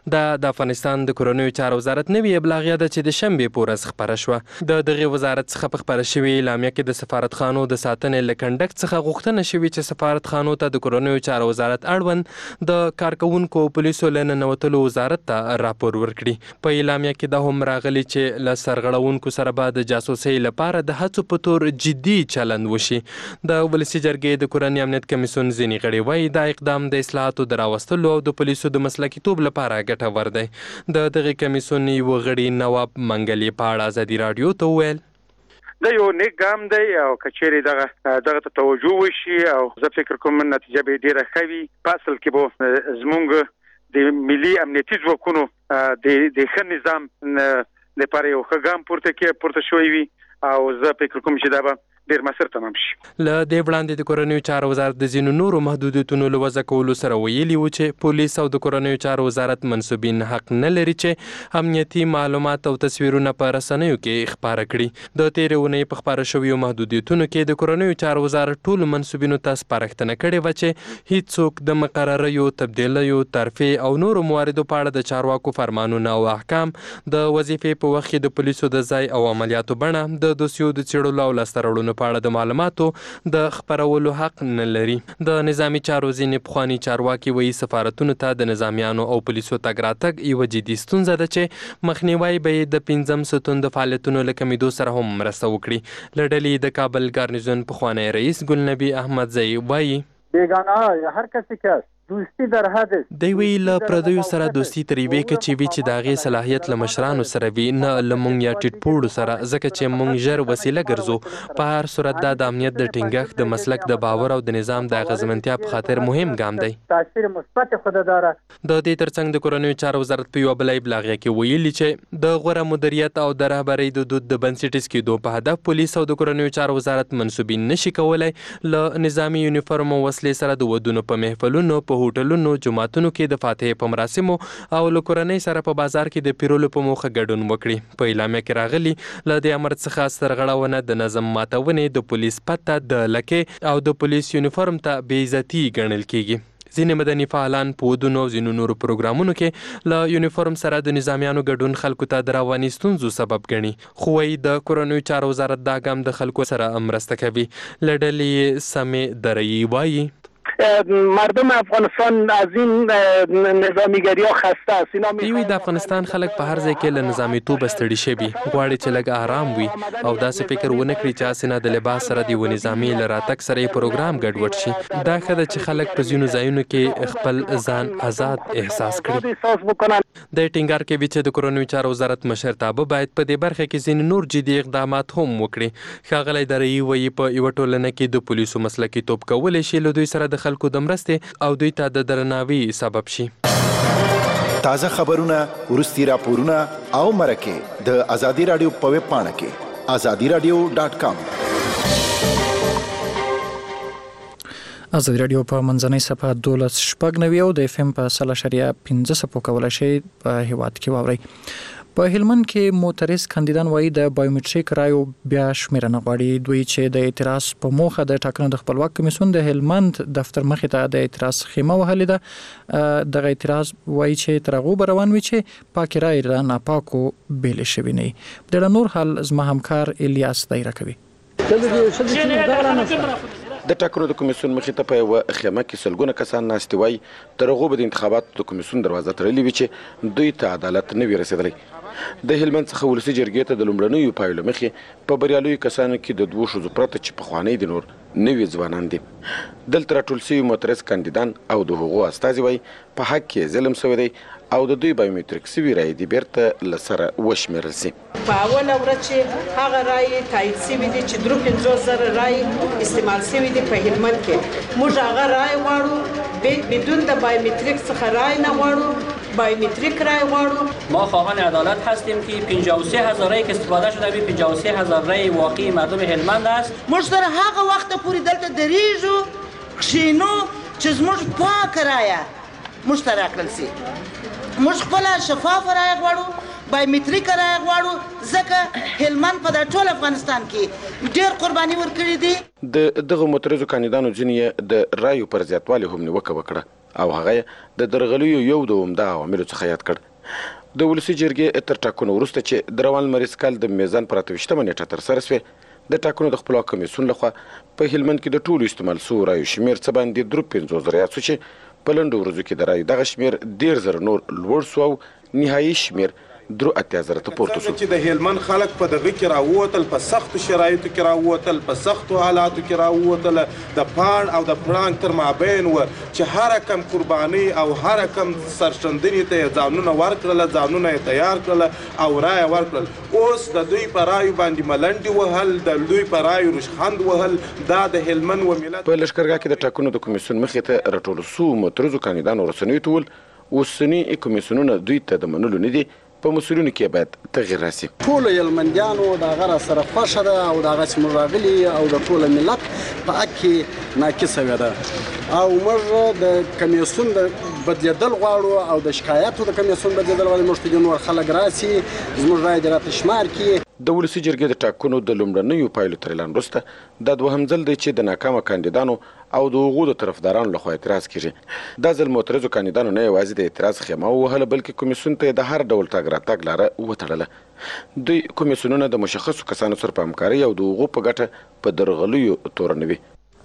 د افغانستان د کورنیو چارو وزارت نوی ابلاغیه ده چې د شنبه په ورځ خبره شوه. د دغه وزارت څخه په خبره شوې اعلامیه کې د سفارتخانو د ساتنې له کنډکټ څخه غوښتنه شوې چې سفارتخانو ته د کورنیو چارو وزارت اړوند د کارکونکو پولیسو له ننوتلو وزارت ته راپور ورکړي. په اعلامیه کې دا هم راغلي چې له سرغړونکو سره به د جاسوسۍ لپاره د هڅو په تور جدي چلند وشي. د ولسی جرګې د کورنی امنیت کمیسیون ځینې غړي وایي دا اقدام د اصلاحاتو د راوستلو او د پولیسو د مسلکیتوب لپاره ګټور دی. د دغه کمیسیون یو غړي نواب منګلی په اړه ازادي راډیو ته وویل دا یو نیک ګام دی او کچېرې دغه ته توجه وشي او زه فکر کوم نتیجه به ډیره ښه وي. په اصل کې به زموږ د ملي امنیتي ځواکونو د ښه نظام لپاره یو ښه ګام پورته شوی وي او زه فکر کوم چې دا به ډیر مسر تمام شي. له دې وړاندې د کورنیو چارو وزارت د ځینو نورو محدودیتونو له وضع کولو سره ویلي و چې پولیس او د کورنیو چارو وزارت منسوبین حق نه لري چې امنیتي معلومات او تصویرونه په رسنیو کې خپاره کړي. د تیرې اونۍ په خپاره شویو محدودیتونو کې د کورنیو چارو وزارت ټولو منسوبینو ته سپارښتنه کړې وه چې هیڅوک د مقرریو، تبدیلیو، ترفیع او نورو مواردو په اړه د چارواکو فرمانونه او احکام، د وظیفې په وخت کې د پولیسو د ځای او عملیاتو بڼه، د دوسیو د څېړلو او لاسته راوړنو په اړه د معلوماتو د خپرولو حق نه لري. د نظامی چارو ځینې پخواني چارواکي وایي سفارتونو ته د نظامیانو او پولیسو تګ راتګ یوه جدي ستونزه ده چې مخنیوی به یې د 5 ستون د فعالیتونو له کمیدو سره هم مرسته وکړي. له ډلې د کابل ګارنیزون پخوانی رئیس ګلنبي احمدزی وایي بیگانه هر کسی که دوستی در حد دی وی له پردیو سره دوستی تر یوې کچې وي چې د هغې صلاحیت له مشرانو سره وي، نه له مونږ یا ټیټ پوړو سره، ځکه چې مونږ ژر وسیله ګرځو. په هر صورت دا د امنیت د ټینګښت، د مسلک د باور او د نظام د اغیزمنتیا په خاطر مهم ګام دی. تاثیر مثبت خود داره. د دې ترڅنګ د کورنیو چارو وزارت په یوه بله ابلاغیه کې ویلي چې د غوره مدیریت او د رهبرۍ د دود د بنسټیز کېدو په هدف پولیس او د کورنیو چارو وزارت منصوبین نشي کولی له نظامي یونیفورم او وسلې سره د ودونو په محفلونو، په هوټلونو، جوماتونو کې د فاتحې په مراسمو او له کورنۍ سره په بازار کې د پیرولو په موخه ګډون وکړي. په اعلامیه کې راغلي له دې امر څخه سرغړونه د نظم ماتونې، د پولیس پته، د لکې او د پولیس یونیفورم ته بې عزتي ګڼل کېږي. ځینې مدني فعالان په ودونو او ځینو نورو پروګرامونو کې له یونیفورم سره د نظامیانو ګډون خلکو ته د رواني ستونزو سبب ګڼي، خو وایي د کورنیو چارو وزارت دا ګام د خلکو سره مرسته کوي. له ډلې سمې درایي وایي مردم افغانستان از این نظامیگری ها خسته است. ایوی د افغانستان خلک په هر ځای کې له نظامیتوب ستړي شوي، غواړي چې لږ آرام وي او داسې فکر ونه کړي چې هسې نه د لباس سره د یوه نظامي له راتګ سره یې پروګرام ګډوډ شي. دا ښه ده چې خلک په ځینو ځایونو کې خپل ځان آزاد احساس کړي. د ټینګار کوي چې د کورنیو چارو وزارت مشرتابه باید په دې برخه کې ځینې نور جدي اقدامات هم وکړي. ښاغلی درایي وایي په یوه ټولنه کې د پولیسو مسلکي توب کولی شي له دوی سره د خلکو د مرستې او دوی ته د درناوي سبب شي. تازه خبرونه، وروستي راپورونه او مرکې د ازادي راډیو په ویب پاڼه کې azadiradio.com. ازادي راډیو په منځنۍ صفحه 12.90 او د FM په 3.15 کولای شي په هیواد کې واوري. په هلمند کې معترض کاندیدان وایي د بایومټریک رایو بیا شمیرنه غواړي. دوی چې د اعتراض په موخه د ټاکنو د خپلواک کمیسیون د هلمند دفتر مخې ته د اعتراض خیمه وهلې ده. دغه اعتراض وایي چې تر هغو به روان وي چې پاکې رایې له ناپاکو بېلې شوي نه وي. د نور حال زما همکار الیاس دایره کوي. د ټاکنو د کمیسیون مخې ته په یوه خیمه کې سلګونه کسان ناستې وایي تر هغو به د انتخاباتو د کمیسیون دروازه تړلې وي چې دوی ته عدالت نه وي رسېدلی. د هلمند څخه ولسي جرګې ته د لومړنیو پایلو مخې په بریالیو کسانو کې د 2 ښځو پرته چې پخوانی د نور نوي ځوانان دي. دلته راټول شوي معترض کاندیدان او د هغو استازي وایي په حق کې ظلم شوی دی او د دوی بایومټریک سوي رایې دې بیرته له سره وشمېرل سي. په اوله ورځ چې هغه رایې تایید شوي دي چې 53,000 رایې استعمال شوي دي په هلمند کې، موږ هغه رایې غواړو بدون د بایومتریک څخه رای نه غواړو، بایومتریک رای غواړو. ما خواهان عدالت هستیم که 53,000 رای که استفاده شده به 53,000 رای واقعی مردم هلمند است. موږ تر هغه وخت پورې دلته درېږو کښېنو چې زموږ پاک رایه موږ ته راکړل شي. موږ خپله شفاف رایه غواړو، بایومتریک رایه غواړو، ځکه هلمند په ټول افغانستان کې ډېر قرباني ورکړي دي. د دغه معترضو کاندیدانو ځینې د رایو پر زیاتوالي هم نیوکه وکړه او هغه د درغلیو یو د عمده عواملو څخه یاد کړ. د ولسي جرګې تر ټاکنو وروسته چې د روان لمریز کال د میزان پر 28مه نیټه ترسره شوې، د ټاکنو د خپلواک کمیسیون لخوا په هلمند کې د ټولو استعمال شوو رایو شمېر څه باندې 53,000 یاد شو چې په لنډو ورځو کې د رایو دغه شمېر 10,000 نور لوړ شو او نهایي شمېر 83,000 ته پورته شو. چې د هلمند خلک په دغه کې راووتل، په سختو شرایطو کې راووتل، په سختو حالاتو کې راووتل، د پاڼ او د پړانګ تر مابین و چې هر کم قرباني او هر کم سرښندنې ته ځانونه ورکړل، ځانونه یې تیار کړل او رایه ورکړل. اوس د دوی په رایو باندې ملنډې وهل، د دوی په رایو رشخند وهل، دا د هلمند و ملت. په لښکرګاه کې د ټاکنو د کمیسیون مخې ته راټول شوو معترضو کاندیدانو رسنیو ته وویل اوسني کمیسیونونه دوی ته د منلو نه دي، په مسؤلینو کې باید تغییر راسي. ټول هلمندیانو د هغه سره خوښه ده او د هغه چې موږ راغلي او د ټول ملت په حق کې ناقصه وي ده او موږ د کمیسیون د بدلیدل غواړو او د شکایاتو د کمیسیون بدلیدل غواړو. موږ ته نور خلک راسي، زموږ رایې دې راته شمار کړي. د ولسي جرګې د ټاکنو د لومړنیو پایلو تر اعلان وروسته دا دوهم ځل دی چې د ناکامه کاندیدانو او د هغو د طرفدارانو لخوا اعتراض کیږي. دا ځل معترضو کاندیدانو نه یوازې د اعتراض خیمه ووهله بلکې کمیسیون ته د هر ډول تګ راتګ لاره وتړله. دوی کمیسیونونه د مشخصو کسانو سره په همکارۍ او د هغو په ګټه په درغلیو تورنوي.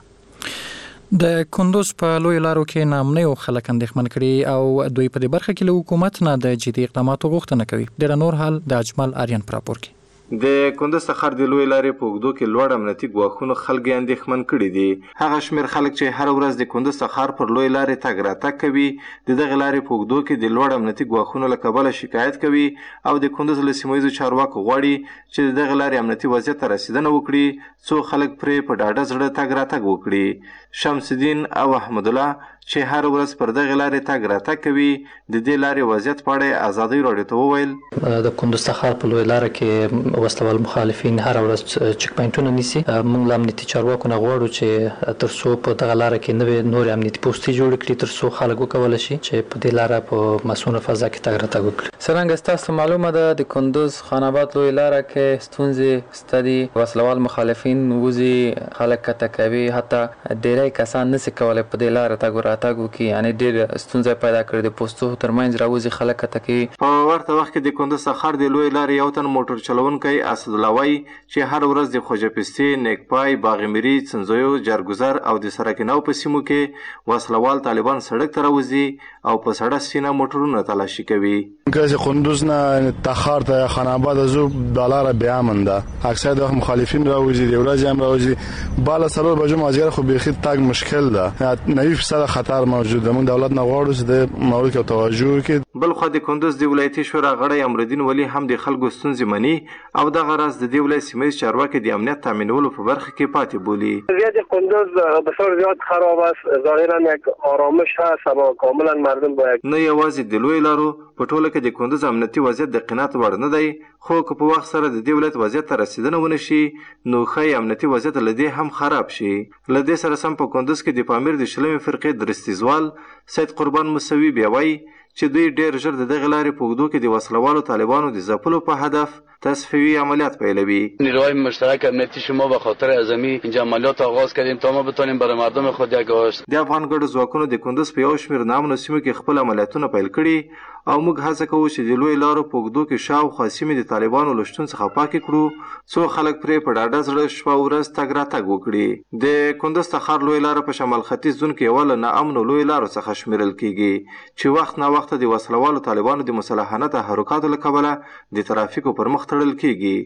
د کندوز په لوی لارو کې نامنیو خلک اندېښمن کړي او دوی په دې برخه کې له حکومت نه د جدي اقداماتو غوښتنه کوي. ډېر نور حال د اجمل آریان پر راپور کې. د کندوز څخه د لوی لارې په اوږدو کې لوړ امنیتي ګواښونو خلک اندېښمن کړي دي. هغه شمېر خلک چې هر ورځ د کندوز څخه پر لوی لارې تګ راتګ کوي د دغه لارې په اوږدو کې د لوړ امنیتي ګواښونو له کبله شکایت کوي او د کندوز له سیمه ییزو چارواکو غواړي چې د دغه لارې امنیتي وضعیت ته رسیدنه وکړي څو خلک پرې په ډاډه زړه تګ راتګ وکړي. شمس الدین او احمد الله چې هر ورځ پر دغه لارې تګ راتګ کوي د دې لارې وضعیت په اړه ازادي راډیو ته وویل د کندوز څخه په لوی لار کې وسلوال مخالفین هر ورځ چک پوینټونه نیسي. موږ امنیتي چارواکو نه غواړو چې ترڅو په دغه لار کې نوې نور امنیتي پوسټي جوړ کړي ترڅو خلک وکولای شي چې په دې لار په مسونه فضا کې تګ راتګ وکړي. څنګه تاسو معلومه ده د کندوز خان آباد لوی لار کې ستونزې ستدي وسلوال مخالفین وزي خلک کته کوي حتی ډېری کسان نشي کولای په دې لار تګ راتګ وکړي. یعنی ډېر ستونزې پیدا کړې د پوسټو ترمنځ راوځي خلک کته کوي. په ورته وخت کې د کندوز څخه د لوی لارې یو تن موټر چلونکی اسدالله وایي چې هر ورځ د خوجپستې، نیکپای، باغمیري، څنځویو، جرګزر او د سرکینو په سیمو کې وسلوال طالبان سړک ته راوځي او په سړه سینه موټرونه تلاشي کوي. که کندوز نه تخار ته خان آباد زو بالاره بیا امن ده. اکثر د مخالفین راوځي د ورځ هم راوځي بالا سلور بجو مازیګر خو بيخي تاګ مشکل ده. 90% خطر موجود ده. موږ دولت نه غواړو چې د مورد کې توجه وکړي. بل خو د کندوز د ولایتي شورا غړی امرالدین ولی هم د خلکو ستونزې مني او دغه راز د دې ولایت سیمه چارواکي د امنیت تامینولو په برخه کې پاتې بولي. وضعیت کندوز بسیار زیاد خراب است. ظاهرا یک آرامش هست اما کاملا مردم باید نه یوازې د لوی لارو په ټوله کې د کندوز امنیتي وضعیت د قناعت وړ نه دی خو که په وخت سره د دې ولایت وضعیت ته رسیدنه ونه شي نو ښایي امنیتي وضعیت له دې هم خراب شي. له دې سره سم په کندوز کې د پامیر د شلمې فرقې درستیزوال سید قربان موسوي بیا وایي چې دوی ډېر ژر د دغه لارې په اوږدو کې د وسلوالو طالبانو د ځپلو په هدف تصفیوی عملیات پیلوی. نیروهای مشترک امنیتی شما به خاطر اعظمی اینجا عملیات آغاز کردیم تا ما بتونیم برای مردم خود یک د افغان ګډو ځواکونو د کندوز په یو شمېر نامنو سیمو کې خپل عملیاتونه پیل کړي او موږ هڅه کوو چې د لوی لارو په اوږدو کې شاوخوا سیمې د طالبانو له شتون څخه پاکې کړو څو خلک پرې په ډاډه زړه شپه ورځ تګ راتګ وکړي. د کندوز تخار لوی لاره په شمال ختیځ زون کې یوه له ناامنو لویو لارو څخه شمیرل کیږي چې وخت نا وخت د وسلوالو طالبانو د مسلحانه تحرکاتو له کبله د ترافیکو پر مخ تړل کیږي.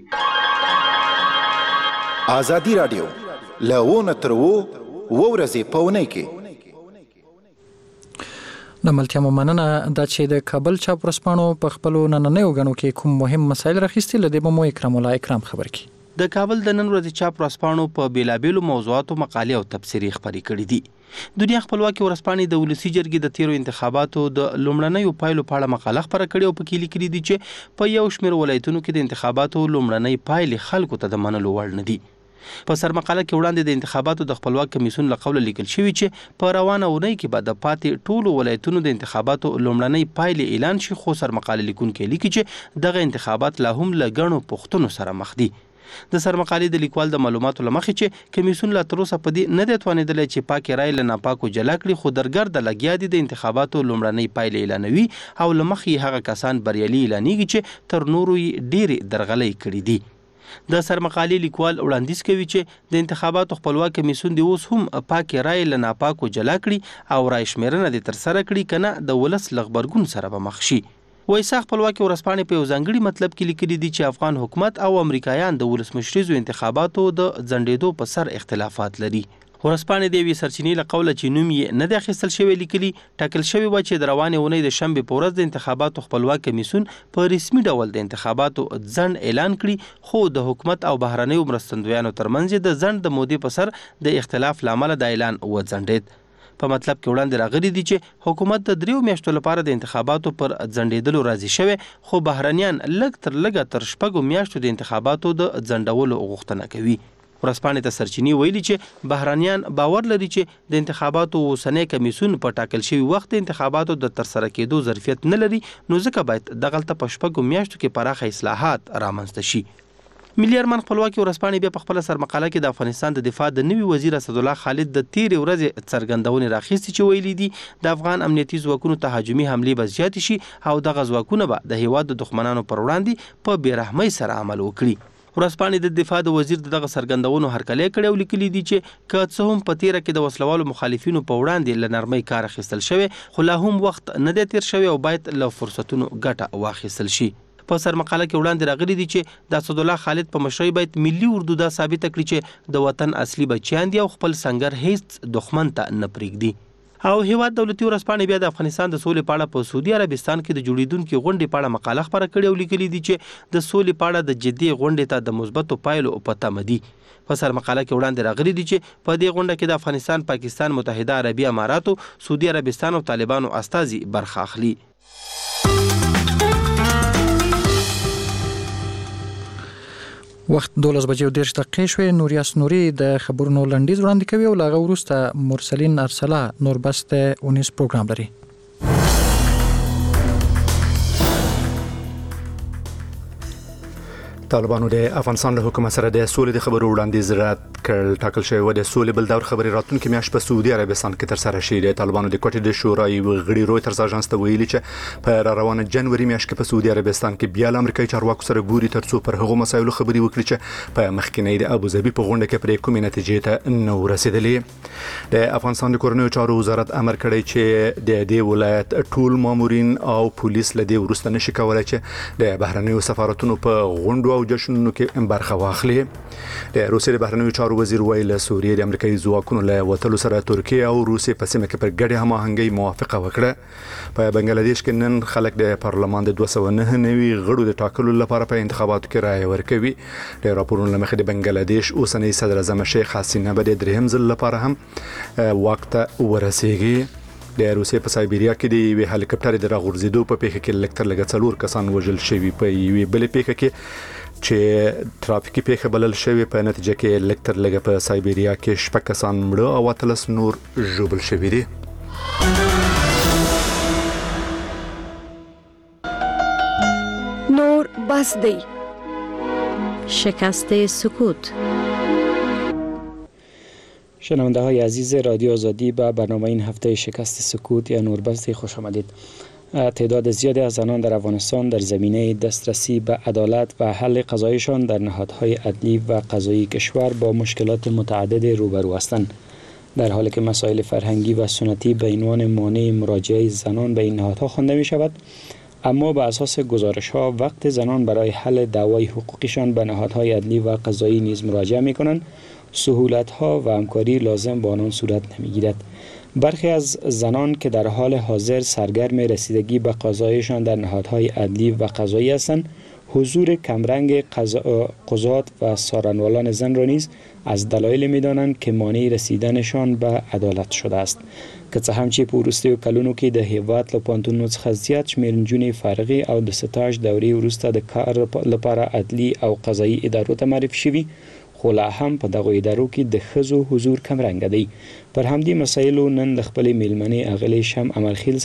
ازادي رادیو لونه تر ورځې پونه کې د ملتیا مننه دا چې د کابل چاپ ورسپانو په خپل نننیو غنو کې کوم مهم مسایل راخستي لدی بمو اکرام الله اکرام خبر کی. د کابل د نن ورځې چاپ ورسپانو په بیلابیلو موضوعاتو مقالې او تبصرې خبرې کړې دي. دنیا خپلواکي ورسپانې د ولسی جرګې د تیرو انتخاباتو د لومړنیو پایلو په اړه مقاله خبره کړې او پکې لیکلي دي چې په یو شمېر ولایتونو کې د انتخاباتو لومړنۍ پایلې خلکو ته د منلو وړ نه دي. په سرمقاله کې وړاندې د انتخاباتو د خپلواک کمیسیون له قوله لیکل شوی چې په روانه اونۍ کې به د پاتې ټولو ولایتونو د انتخاباتو لومړنۍ پایلې اعلان شي خو سرمقاله لیکونکي لیکي چې دغه انتخابات لا هم له ګڼو پوښتنو سره مخ دي. د سرمقالې د لیکوال د معلوماتو لمخې چې کمیسیون لا تر اوسه په دې نه دی توانېدلی چې پاکې رایې له ناپاکو جلا کړي خو درګرده لګیا دي د انتخاباتو لومړنۍ پایلې اعلانوي او له مخې هغه کسان بریالي اعلانېږي چې تر نورو یې ډېرې درغلۍ کړي دي. د سرمقالې لیکوال وړاندیز کوي چې د انتخاباتو خپلواک کمیسیون د اوس هم پاکې رایې له ناپاکو جلا کړي او رایې شمیرنه دې ترسره کړي که نه د ولس له غبرګون سره به مخ شي. وایسا خپلواکي ورځپاڼې په یو ځانګړي مطلب کې لیکلي دي چې افغان حکومت او امریکایان د ولسمشریزو انتخاباتو د ځنډېدو په سر اختلافات لري. ورځپاڼې د یوې سرچینې له قوله چې نوم یې نه دی اخیستل شوی لیکلي ټاکل شوی وه چې د روانې اونۍ د شنبې په ورځ د انتخاباتو خپلواک کمیسیون په رسمي ډول د انتخاباتو ځنډ اعلان کړي خو د حکومت او بهرنیو مرستندویانو ترمنځ د ځنډ د مودې په سر د اختلاف له امله د اعلان وځنډېد. په مطلب کې وړاندې راغلي دي چې حکومت د 3 میاشتو لپاره د انتخاباتو پر ځنډېدلو راضي شوی خو بهرنیان لږ تر لږه تر 6 میاشتو د انتخاباتو د ځنډولو غوښتنه کوي. ورځپاڼې ته سرچینې ویلي چې بهرنیان باور لري چې د انتخاباتو اوسنی کمیسیون په ټاکل شوي وخت د انتخاباتو د ترسره کېدو ظرفیت نه لري نو ځکه باید دغلته په 6 میاشتو کې پراخه اصلاحات رامنځته شي. ملي ارمان خپلواکي ورځپاڼې بیا په خپل سرمقاله کې د افغانستان د دفاع د نوي وزیر اسدالله خالد د تیرې ورځې څرګندونې راخیستې چې ویلي دي د افغان امنیتي ځواکونو تهاجمي حملې به زیاتې شي او دغه ځواکونه به د هیواد د دښمنانو پر وړاندې په بېرحمۍ سره عمل وکړي. ورځپاڼې د دفاع د وزیر دغه څرګندونو هرکلی کړی او لیکلي دي چې که څه هم په تیره کې د وسلوالو مخالفینو په وړاندې له نرمۍ کار اخیستل شوی خو لا هم وخت نه دی تیر شوی او باید له فرصتونو ګټه واخیستل شي. په سرمقاله کې وړاندې راغلي دي چې د اسدالله خالد په مشرۍ باید ملي اردو دا ثابته کړي چې د وطن اصلي بچیان دي او خپل سنگر هیڅ دښمن ته نه پرېږدي. او هیواد دولتي ورځپاڼې بیا د افغانستان د سولې په اړه په سعودي عربستان کې د جوړیدونکو غونډې په اړه مقاله خپره کړې او لیکلي دي چې د سولې په اړه د جدي غونډې ته د مثبتو پایلو په تمه دي. په سرمقاله کې وړاندې راغلي دي چې په دې غونډه کې د افغانستان، پاکستان، متحده عربي اماراتو، سعودي عربستان او طالبانو استازي برخه اخلي. وخت 12:30 شوې. نوریاس نوري د خبرونو لنډیز وړاندې کوي او لاغه وروسته مرسلین ارسلا نوربست 19 پروګرام لري. طالبانو د افغانستان له حکومت سره د سولې د خبرو وړاندیز رد کړ. ټاکل شوی و د سولې بل دور خبري راتلونکي میاشت په سعودي عربستان کې تر سره شي. د طالبانو د کوټې د شورای غړي رويټرز اژانس ته ویلي چې په روانه جنوري میاشت کې په سعودي عربستان کې بیا له امریکایي چارواکو سره ګوري ترڅو پر هغو مسایلو خبري وکړي چې په مخکینی د ابوظبي په غونډه کې پرې کومې نتیجې ته نه ورسېدلې. د افغانستان د کورنیو چارو وزارت امر کړی چې د دې ولایت ټول مامورین او پولیس له دې وروسته نشي کولای چې د بهرنیو سفارتونو په غونډو او جشنونو کې برخه واخلي. د روسیې د بهرنیو چارو وزیر ویل سوریې د امریکایي ځواکونو له وتلو سره ترکیه او روسیې په سیمه کې پر ګډه هماهنګي موافقه وکړه. په بنگلاديش کې نن خلک د پارلمان د 209 نوي غړو د ټاکلو لپاره په انتخاباتو کې رائے ورکوي. د راپورونو له مخې د بنگلاديش اوسنۍ صدر اعظم شیخ حسینه به د دریم ځل لپاره هم واک ته ورسیږي. د روسیې په سایبیریا کې د یوې هلیکاپټر د راغورځېدو په پیښه کې لږ تر لږه 4 کسان وژل شوي. په یوې بلې پیښه کې چې ترافیکي پیښه بلل شوی په نتیجه کې لږ تر لږه په سایبیریا کې 6 کسان مړه او 13 نور ژوبل شوي دي. نور بس دی. شکست سکوت. شنونده های عزیز رادیو آزادی به برنامه این هفته شکست سکوت یا نوربستی خوش آمدید. تعداد زیادی از زنان در افغانستان در زمینه دسترسی به عدالت و حل قضایشان در نهادهای عدلی و قضایی کشور با مشکلات متعدد روبرو هستند، در حالی که مسائل فرهنگی و سنتی به عنوان مانع مراجعه زنان به این نهادها خوانده می شود. اما به اساس گزارش ها وقت زنان برای حل دعوای حقوقشان به نهادهای عدلی و قضایی نیز مراجعه می کنند، سهولت ها و همکاری لازم با آنان صورت نمی گیرد. برخی از زنان که در حال حاضر سرگرم رسیدگی به قضایشان در نهادهای عدلی و قضایی هستند، حضور کمرنگ قضات و سارنوالان زن را نیز از دلایل می‌دانند که مانع رسیدنشان به عدالت شده است. که څه هم چې په وروستیو کلونو کې د هیواد له پوهنتونونو څخه زیات شمېر نجونې فارغې او د ستاژ دورې وروسته د کار لپاره عدلي او قضایي ادارو ته معرفي شوي، خو لا هم په دغو ادارو کې د ښځو حضور کمرنګه دی. پر همدې مسایلو نن د خپلې میلمنې اغلې شم امرخیل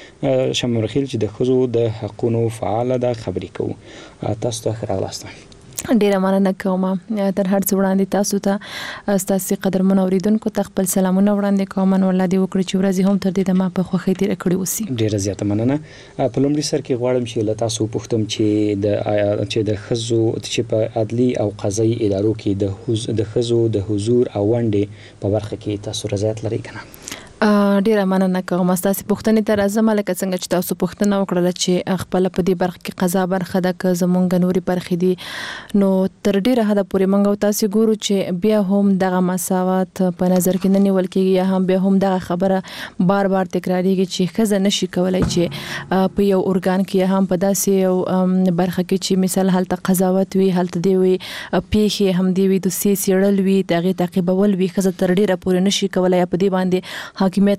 چې د ښځو د حقونو فعاله ده خبرې کوو. تاسو ته ښه راغلاست. ډیره مننه کوم. تر هر څه وړاندې تاسو ته ستاسو قدرمن اوریدونکو ته خپل سلامونه وړاندې کوم. الله دې وکړي چې ورځې هم تر دې د ما په خوښۍ تیر کړې وسی. ډیره زیاته مننه. په لومړي سر کې غواړم چې له تاسو پوښتم چې د ښځو چې په عدلي او قضایي ادارو کې د ښځو د حضور او ونډې په برخه کې تاسو رضایت لرئ کنه؟ ډیره مننه کوم. تاسو پوښتنې ته راځم لکه څنګه چې تاسو پوښتنه وکړه چې خپل په دې برخه کې قضا برخه ده که زمونږ نوري برخې دي، نو تر ډیره حد پورې موږ تاسو ګورو چې بیا هم دغه مساوات په نظر کې نه نیول کېږي، یا هم بیا هم دغه خبره بار بار تکراریږي چې ښځه نشي کولای چې په یو ارګان کې هم په داسې یو برخه کې چې مثال هلته قضاوت وي، هلته دی وي پیښې هم دی وي، د سیړل وي، دغه تعقیبول وي، ښځه تر ډیره پورې نشي کولای په دې باندې حاکمیت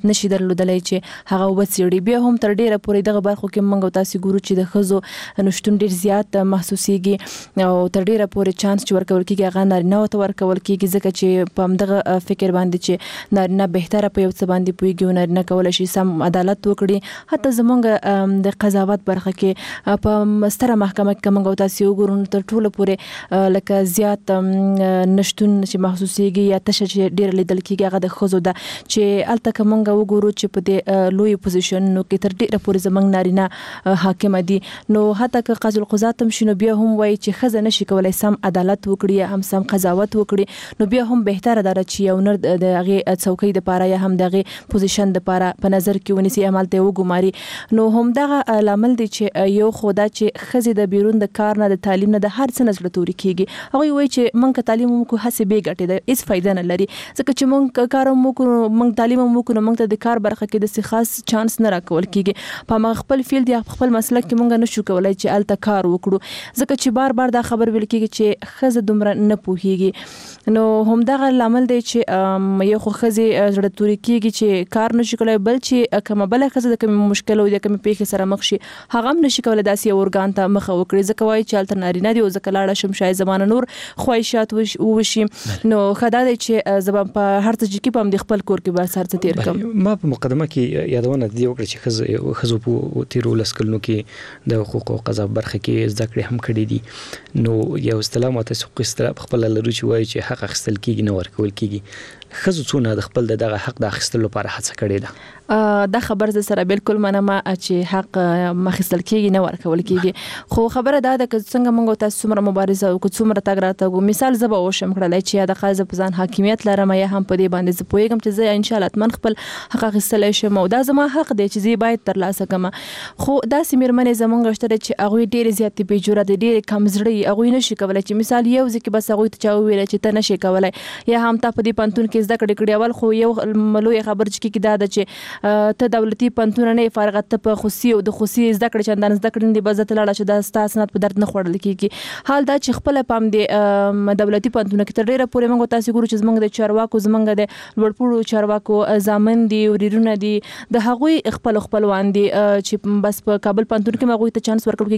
نشي درلودلای چې هغه وڅېړي. بیا هم تر ډیره پورې دغه برخو کې موږ تاسو ګورو چې د ښځو نشټون ډیر زیات محسوسيږي او تر ډیره پورې چانس چې ورکول کېږي هغه نارینه ته ورکول کېږي ځکه چې په همدغه فکر باندې چې نارینه بهتره په یو څه باندې پوهیږي او نارینه کولی شي سم عدالت وکړي. حتی زمونږ د قضاوت برخه کې په ستره محکمه کې موږ تاسو وګورو تر ټولو پورې لکه زیات نشټون چې محسوسيږي یا تشه چې ډیر لیدل کېږي هغه د ښځو ده چې الته موږ وګورو چې په دې لوی پوزیشنونو کې تر ډیره پورې زمونږ نارینه حاکم دي. نو حتی که قاضي القضات هم شنو بیا هم وایي چې ښځه نشي کولای سم عدالت وکړي یا هم سم قضاوت وکړي. نو بیا هم بهتره ده چې یو نر د هغه څوکۍ د پاره یا هم دغه پوزیشن د پاره په نظر کې ونیسي عمل ته وګماري. نو هم دغه لامل دی چې یو خدا چې ښځې د بیرون د کار نه د تعلیم نه د هر څه نزله توري کیږي. هغه وایي چې موږ تعلیم وکړو هڅه به ګټه ده هیڅ فائدہ نه لري ځکه چې موږ کار وکړو موږ تعلیم وکړو موږ ته د کار برخه کې د خاص چانس نه راکول کیږي. په ما خپل فیلډ یا خپل مسلک کې موږ نشو کولای چې الته کار وکړو ځکه چې بار بار دا خبر ویل کیږي چې ښځه دومره نه پوهیږي. نو هم دغه لامل دی چې یو خو ښځې زړه توري کیږي چې کار نشي کولای بل چې کومه بل ښځه د کوم مشکل او د کوم پیښې سره مخ شي هغه هم نشي کولای داسې اورګان ته مخه وکړي ځکه وایي چې الته نارینه دی او ځکه لاړه شم شاید زمانه نور خواهشات وشي. نو خدای دی چې زبم په هر څه کې په د خپل کور کې بل سر ته تیر کم. ما په مقدمه کې یادونه دی وکړه چې ښځو په تیرو لسکلونو کې د حقوق او قضا برخه کې زده کړې هم کړې دي. نو یو اصطلاح ماته سوق اصطلاح خپل لرو چې وایي چې حق اخیستل کېږي نه ورکول کېږي. ښځو څونه د خپل دغه حق د اخیستلو لپاره هڅه کړې ده؟ دا خبر ز سره بالکل منم چې حق مخیستل کېږي نه ورکول کېږي. خو خبره دا ده چې څنګه موږ تاسو څومره مبارزه او څومره تګ راتګ مثال زبا وشم کړلای چې د قاضي په ځان حاکمیت لرم یا هم په دې باندې زه پوهیږم چې زه ان شاء الله اتمن خپل حق اخیستل شم او دا زما حق دی چې زه باید ترلاسه کړم. خو دا سیمرمنې زمونږ شته چې هغه ډېر زیات به جوړه ډېر کمزړی هغه نشي کولای چې مثال یو ځکه بس هغه ته چا ویل چې ته نشي کولای یا هم ته په دې پنتون کې زده کړې اول خو یو ملوي خبر چې دا ده چې ته دولتي پنتون نه فارغ ته په خصوصي او د خصوصي زده کړې چندان زده کړې دی بزت لاړه چې دا ستاسو نه په درد نه خوړل کیږي. حال دا چې خپل پام دی دولتي پنتون کې تر ډیره پورې موږ تاسو ګورو چې زمونږ د چارواکو زمونږ د لوړپوړو چارواکو ځامن دي وريرونه دي د هغوی خپلوان دي چې بس په کابل پنتون کې موږ ته چانس ورکړو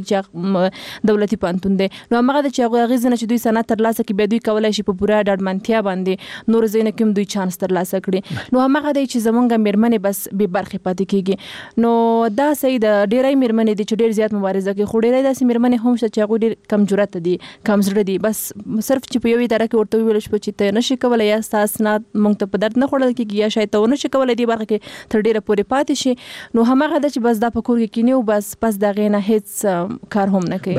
چې دولتي پنتون دی. نو هغه د چې هغه غزنه چې دوی سند ترلاسه کې به دوی کولای شي په پوره ډاډمنتیا باندې نور زین کوم دوی چانس ترلاسه کړي. نو هغه دی چې زمونږ میرمنې بس به برخه پاتې کیږي. نو دا صحیح د ډیرای میرمنې دي چې ډیر زیات مبارزه کوي خو ډیرای داسې میرمنې هم شته چې هغه ډیر کم جرأت دي کم زړه دي بس صرف چې په یوې اداره کې ورته ویل شي چې ته نشي کولای یا تاسو نه مونږ ته په درد نه خوړل کیږي یا شاید ته نشي کولای دی برخه کې تر ډیره پورې پاتې شي. نو هغه د چې بس دا په کور کې کینیو بس پس دا غینه هیڅ کار هم نه کوي.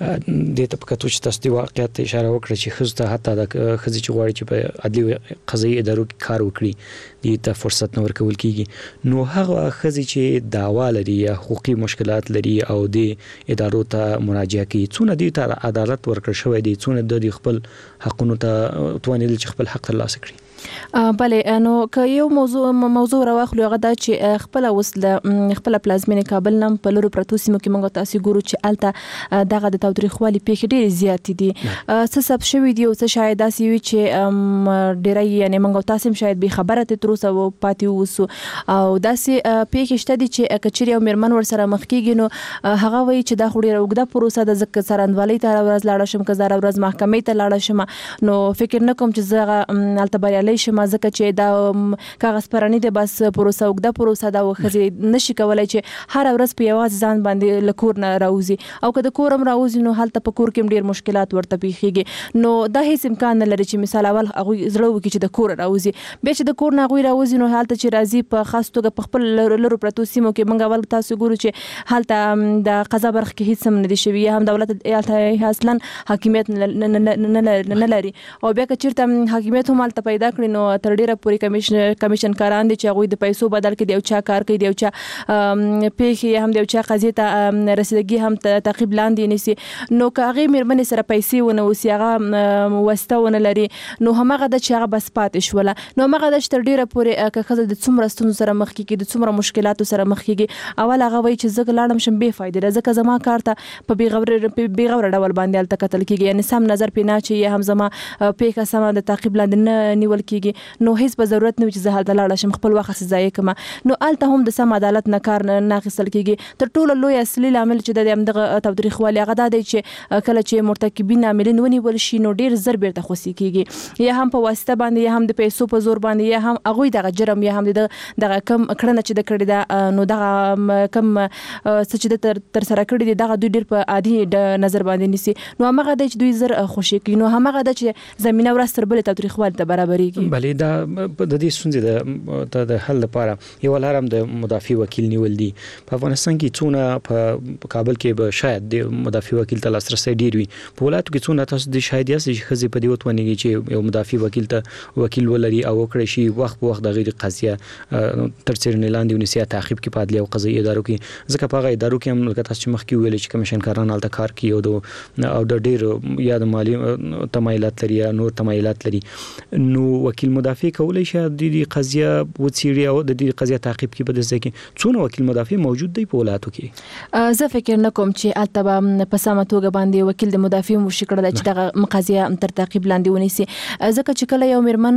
د ته په کتو چې تاسو دی واقعیت اشاره وکړه چې خزه ته حتی د خزه چې غواړي چې په عدلي قضایي ادارو کې کار وکړي دي ته فرصت نه ورکول کیږي. نو هغه خزه چې دعوا لري یا حقوقي مشکلات لري او د ادارو ته مراجعه کوي څونه دي ته عدالت ورکړ شوی دی څونه د خپل حقونو ته توانیدل چې خپل حق ترلاسه کړي. بله نو که یو موضوع راوخلو هغه دا چې خپل وسله خپل پلازمینه کابل نم په لورو پرتو سیمو کې موږ تاسو ګورو چې الته دغه د تاریخوالي پیښې ډېرې زیات دي څه سب شوی دی او څه شاید داسې وي چې ډېرې یعنی موږ تاسو شاید به خبره ته تر اوسه پاتې وسو او داسې پیښې شته دي چې کچري او مرمن ور سره مخ کیږي نو هغه وایي چې دا خو ډېره وګړه پروسه د ځکه سرندوالۍ ته ورځ لاړ شم که زره ورځ محکمې ته لاړ شم نو فکر نه کوم چې زه الته بریالي شم ځکه چې دا کاغذ پرانی دی بس پروسه وګړه پروسه دا وخزي نشي کولای چې هر ورځ په یوازې ځان باندې لکور نه راوځي او که د کورم راوځي نو حالت په کور کې ډیر مشکلات ورته پیښیږي نو دا هیڅ امکان نه لري چې مثال اول هغه زړه وکړي چې د کور راوځي به چې د کور نه غوي راوځي نو حالت چې راځي په خاص توګه په خپل لرو پرتو سیمو کې موږ اول تاسو ګورو چې حالت د قضا برخه کې هیڅ هم نه دي شوی هم دولت اصلا حاکمیت نه لري او بیا که چیرته حاکمیت هم حالت پیدا کړي نو تر ډیره پوری کمیشن کاران دي چې هغه د پیسو بدل کې دی او چا کار کوي دی او چا پیښې هم دی او چا قضیه ته رسیدګي هم تعقیب لاندې نيسي نو که هغه مرمنې سره پیسې ونه وسی هغه وستونه لري نو هغه د چې هغه بس پاتې شوله نو هغه د تر ډیره پوری که خزه د څومره ستونزو سره مخ کیږي د څومره مشکلاتو سره مخ کیږي اول هغه وایي چې زګ لاړم شم به فائدې ځکه زما کار ته په بیغور ډول باندې الته قتل کیږي یعنی سم نظر پینه چې هم زما پیښه سم د تعقیب لاندې نه نیول ورکول کیږي نو هیڅ په ضرورت نه چې زه هلته لاړ شم خپل وخت ضایع کما نو الته هم د سم عدالت نه کار نه اخیستل کیږي تر ټولو لوی اصلي عامل چې د دغه تاوتریخوالي هغه د چې کله چې مرتکبین عاملین ونیول شي نو ډیر زر بیرته خوسي کیږي یا هم په واسطه باندې یا هم د پیسو په زور باندې یا هم هغه دغه جرم یا هم دغه کم کړنه چې د کړی دا نو دغه کم څه چې تر سره کړی دی دغه دوی ډیر په عادي نظر باندې نیسي نو هغه د دوی زر خوشي کوي نو هغه د چې زمينه ورستر بل تاوتریخوالي ته برابرېږي بلې دا د دې ستونزې د حل لپاره یو لارم د مدافع وکیل نیول دي په افغانستان کې څونه په کابل کې به شاید د مدافع وکیل ته لاسرسي ډیر وي په ولایتو کې څونه تاسو د شاید یاسي خزي په دې وتونیږي چې یو مدافع وکیل ته وکیل ولري او وکړي شي وخت په وخت د غیر قضیه تر څیړنې لاندې ونیسي تعقیب کې په عدلي او قضایي ادارو کې ځکه په هغه ادارو کې هم تاسو چې مخکې ویل چې کمیشنکاران هلته کار کوي او د ډیر یا د مالی تمایلات لري یا نور تمایلات لري نو وکیل مدافع کولای شي د دې قضیه وڅیړي او د دې قضیه تعقیب کې په دې ځکه څونه وکیل مدافع موجود دی په ولایتو کې زه فکر نه کوم چې البته په سمه توګه باندې وکیل د مدافع مشکل چې دغه قضیه تر تعقیب لاندې ونیسي ځکه چې کله یو مرمن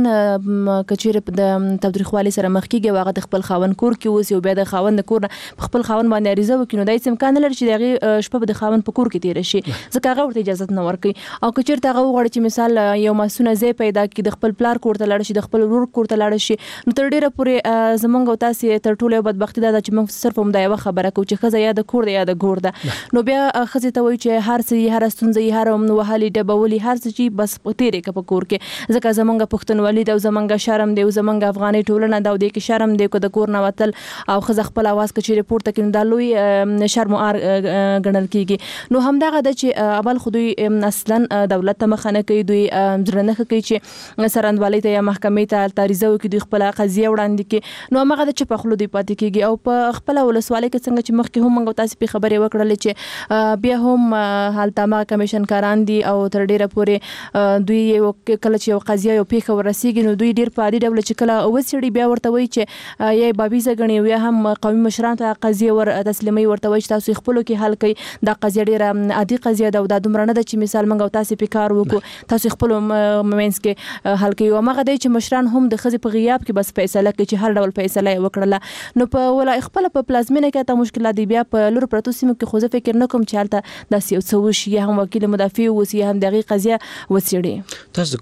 کچیر د تاوتریخوالي سره مخ کیږي واغه د خپل خاون کور کې اوس یو بیا د خاون د کور خپل خاون باندې اړیزه وکړي د امکان لري چې دغه شپه د خاون په کور کې تیر شي ځکه هغه ورته اجازه نه ورکړي او کچیر ته هغه وغواړي چې مثال یو مسونه زی پیدا کړي د خپل پلار کور ته لاړ شي د خپل ورور کور ته لاړ شي نو تر ډیره پورې زمونږ او تاسو تر ټولو بدبختی دا چې موږ صرف هم دا یو خبره کوو چې خزه یا د کور یا د ګور ده نو بیا خزه ته وایي چې هر څه هر ستونزه هر وهالي ډبولي هر څه چې بس تیرې کپ کور کې ځکه زمونږ پښتونولي د زمونږ شرم دی زمونږ افغاني ټولنه دا د کې شرم دی کو د کور نه وتل او خزه خپل आवाज کچې ریپورت کین دا لوی شرم او ار غنل کیږي نو همدغه د چې اول خودی اصلا دولت ته مخنه کوي دوی ځرنه کوي چې سرندوالۍ ته یا محکمې ته تاریزه وکړي دوی خپل قضیه وړاندې کوي نو هغه د چې په خلو دی پاتې کیږي او په خپل ولسوالۍ کې څنګه چې مخکې هم موږ تاسو په خبرې وکړلې چې بیا هم حالت ما کمیشنکاران دي او تر ډیره پورې دوی کله چې یو قضیه یو پیښه ورسیږي نو دوی ډیر په عادي ډول چې کله وسړي بیا ورته وایي چې یې بابیزه غني یا هم قومي مشران ته قضیه ور تسلیمي ورته وایي تاسو خپل کې حل کړئ دا قضیه ډیره عادي قضیه ده او دا دومره نه ده چې مثال موږ تاسو په کار وکړو تاسو خپل مینس کې حل کړئ او هغه د چې مشران هم د خزي په غیاب کې بس فیصله کوي چې هر ډول فیصله وکړه نو په ولا خپل په پلازمینه کې ته مشکلات دی بیا په لور پروتو سیمو کې خو زه فکر نه کوم چې حالت د سیو شي هم وکیل مدافع وسی هم دغه قضیه وسیړي تاسو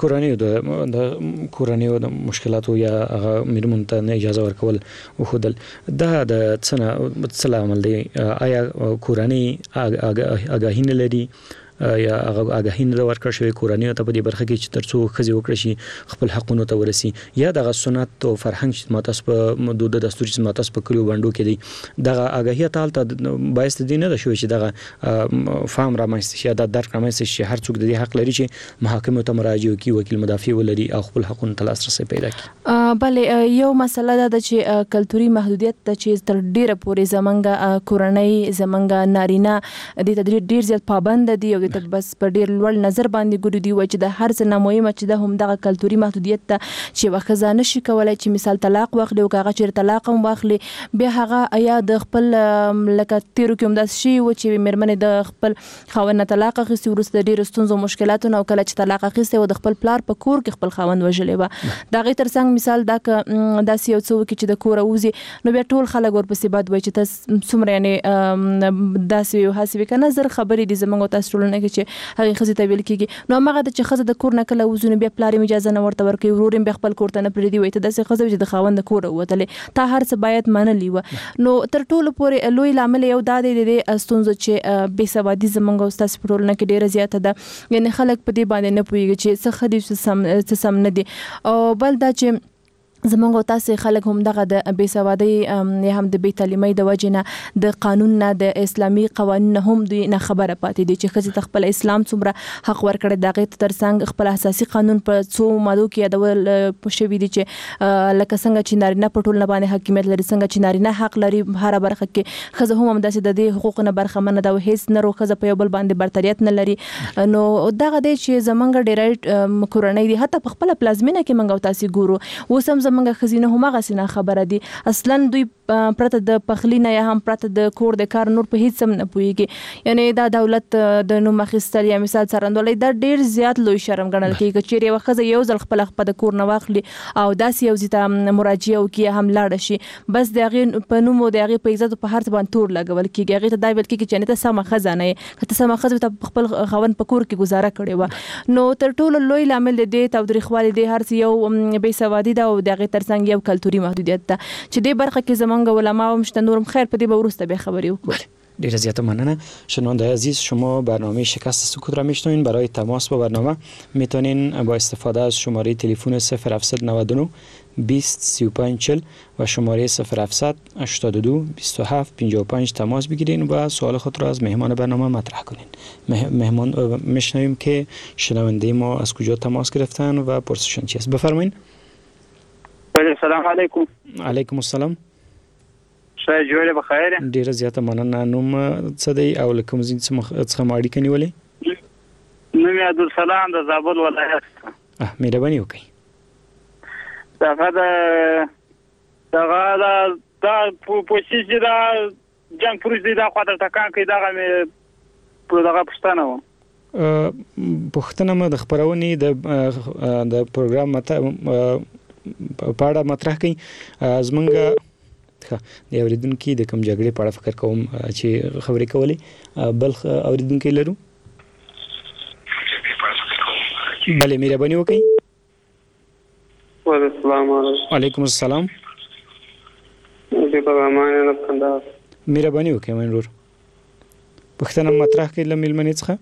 د کورنیو د مشکلاتو یا میرمن ته نه اجازه ورکول او خدل دا د څه عمل دی آیا کورنی آگاهی نه لري یا آگاهی نه ورکړ شوی کورنۍ ته په دې برخه کې چې ترڅو خزي وکړي شي خپل حقونو ته ورسي یا د سنت او فرهنګ چې ماتاس په دود دستور چې ماتاس په کلیو باندې کې دي دغه آگاهی ته البته باعث دي نه شوی چې دغه فهم را مېست شي دا درک را مېست شي هر څوک د دې حق لري چې محاکمه ته مراجعه کوي وکیل مدافع ولري او خپل حقونو ته لاسرسي پیدا کړي بلې یو مسله ده چې کلتوري محدودیت ته چې تر ډیره پورې زمونږ کورنۍ زمونږ نارینه د تدریج ډیر زیات پابند دي ته بس په ډیر لوړ نظر باندې ګوري دی و چې د هر څه نه مهمه چې د هم دغه کلتوري محدودیت ته چې وخزه نشي کولای چې مثال طلاق واخلي او هغه چې طلاق هم واخلي بیا هغه یا د خپل لکه تیرو کوم د شي و چې مرمنه د خپل خاوند طلاق اخیستي ورسته ډیر ستونزو مشکلاتو او کله چې طلاق اخیستي او د خپل پلار په کور کې خپل خاوند وژلې و دا غي ترڅنګ مثال دا داسې یو څو کې چې د کور اوزي نو بیا ټول خلک ورپسې بد وای چې تاسو څومره یعنی داسې یو حسابي کنه زر خبرې دي زموږ تاسو ټول نه چې هغه خزي ته ویل کیږي نو هغه د چې خزه د کور نه کله وزونه بیا پلار اجازه نه ورته ورکوي ورور به خپل کور ته نه پریدي وای ته د خزه چې د خاوند کور وتلې تا هر څه باید منلی و نو تر ټولو پورې لوی لامل یو دا دی د استونزو چې بے سوادي زمونږ او تاسو ټول نه کې ډیره زیاته ده یعنی خلک په دې باندې نه پوهیږي چې څه خدي سم نه دي او بل دا چې زمونږ تاسو خلک هم دغه د بے سوادي یا هم د بے تعلیمي د وجنه د قانون نه د اسلامي قوانینو هم دوی نه خبره پاتې دي چې خزي خپل اسلام څومره حق ورکړي دغه ترڅنګ خپل اساسي قانون په څو مادو کې یادول پښوی دي چې لکه څنګه چې نارینه په ټول نه باندې حاکمیت لري څنګه چې نارینه حق لري هر برخه کې خزه هم داسې د دې حقوق نه برخه منه دا هیڅ نه روخه په یو بل باندې برتریت نه لري نو دغه د چې زمونږ ډیره کورنۍ دي حتی په خپل پلازمینه کې منګو تاسو ګورو وسم زمونږ خزینه هم غسینه خبره دي اصلا دوی پرته د پخلی نه یا هم پرته د کور د کار نور په هیڅ هم نه پوهیږي. یعنی دا دولت د نوم اخیستل یا مثال څرګندول دا ډیر زیات لوی شرم ګڼل کیږي چې یو ښځه یو ځل خپل د کور نه واخلي او داسې یو ځای مراجعه وکړي هم لاړ شي بس د هغې په نوم او د هغې په عزت په هر څه باندې تور لګول کیږي. هغې ته دا ویل کیږي چې ته سمه ښځه نه یې، که ته سمه ښځه ته خپل خاوند په کور کې ګزاره کړې وه. نو تر ټولو لوی لامل د دې تاوتریخوالي د هر څه یو بېسوادي ده او د هغې ترڅنګ یو کلتوري محدودیت ده چې دې برخه کې زمونږ علما هم شته. نور هم خیر په دې به وروسته بیا خبرې وکړو. دیر زیاد ممنونه. شنونده عزیز شما برنامه شکست سکوت را میشنوین. برای تماس با برنامه میتونین با استفاده از شماره تلفن 0799 20 35 40 و شماره 0700 82 27 55 تماس بگیرین و سوال خود را از مهمان برنامه مطرح کنین. مهمان میشنویم که شنونده ما از کجا تماس گرفتن و پرسشون چی است. بفرمایید. سلام علیکم. علیکم السلام. شای جوړه بخیر. ډیره زیاته مننه. نوم څه دی او له کوم ځای څخه اړیکه نیولې؟ نوم یې عبدالسلام د زابل ولایت. مهرباني وکړئ. دا پوسیس دا جنگ پروژ دی دا خاطر تکان کې دا مې دغه پښتنه و. پښتنه مې د خبرونې د پروګرام په اړه مطرح کړي. زمونږ د اوریدونکو د کوم جګړې په اړه فکر کوم چې خبرې کولې. بل اوریدونکو لرو؟ بله مهرباني وکړئ. السلام علیکم. وعلیکم السلام. مهرباني وکړئ منور. پښتنه مطرح کړئ له میلمنې څخه.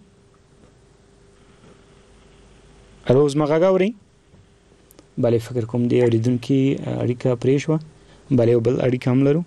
الو زما غږ اورئ؟ بله فکر کوم د اوریدونکو اړیکه پرې شوه. بله بل اړیکه هم لرو.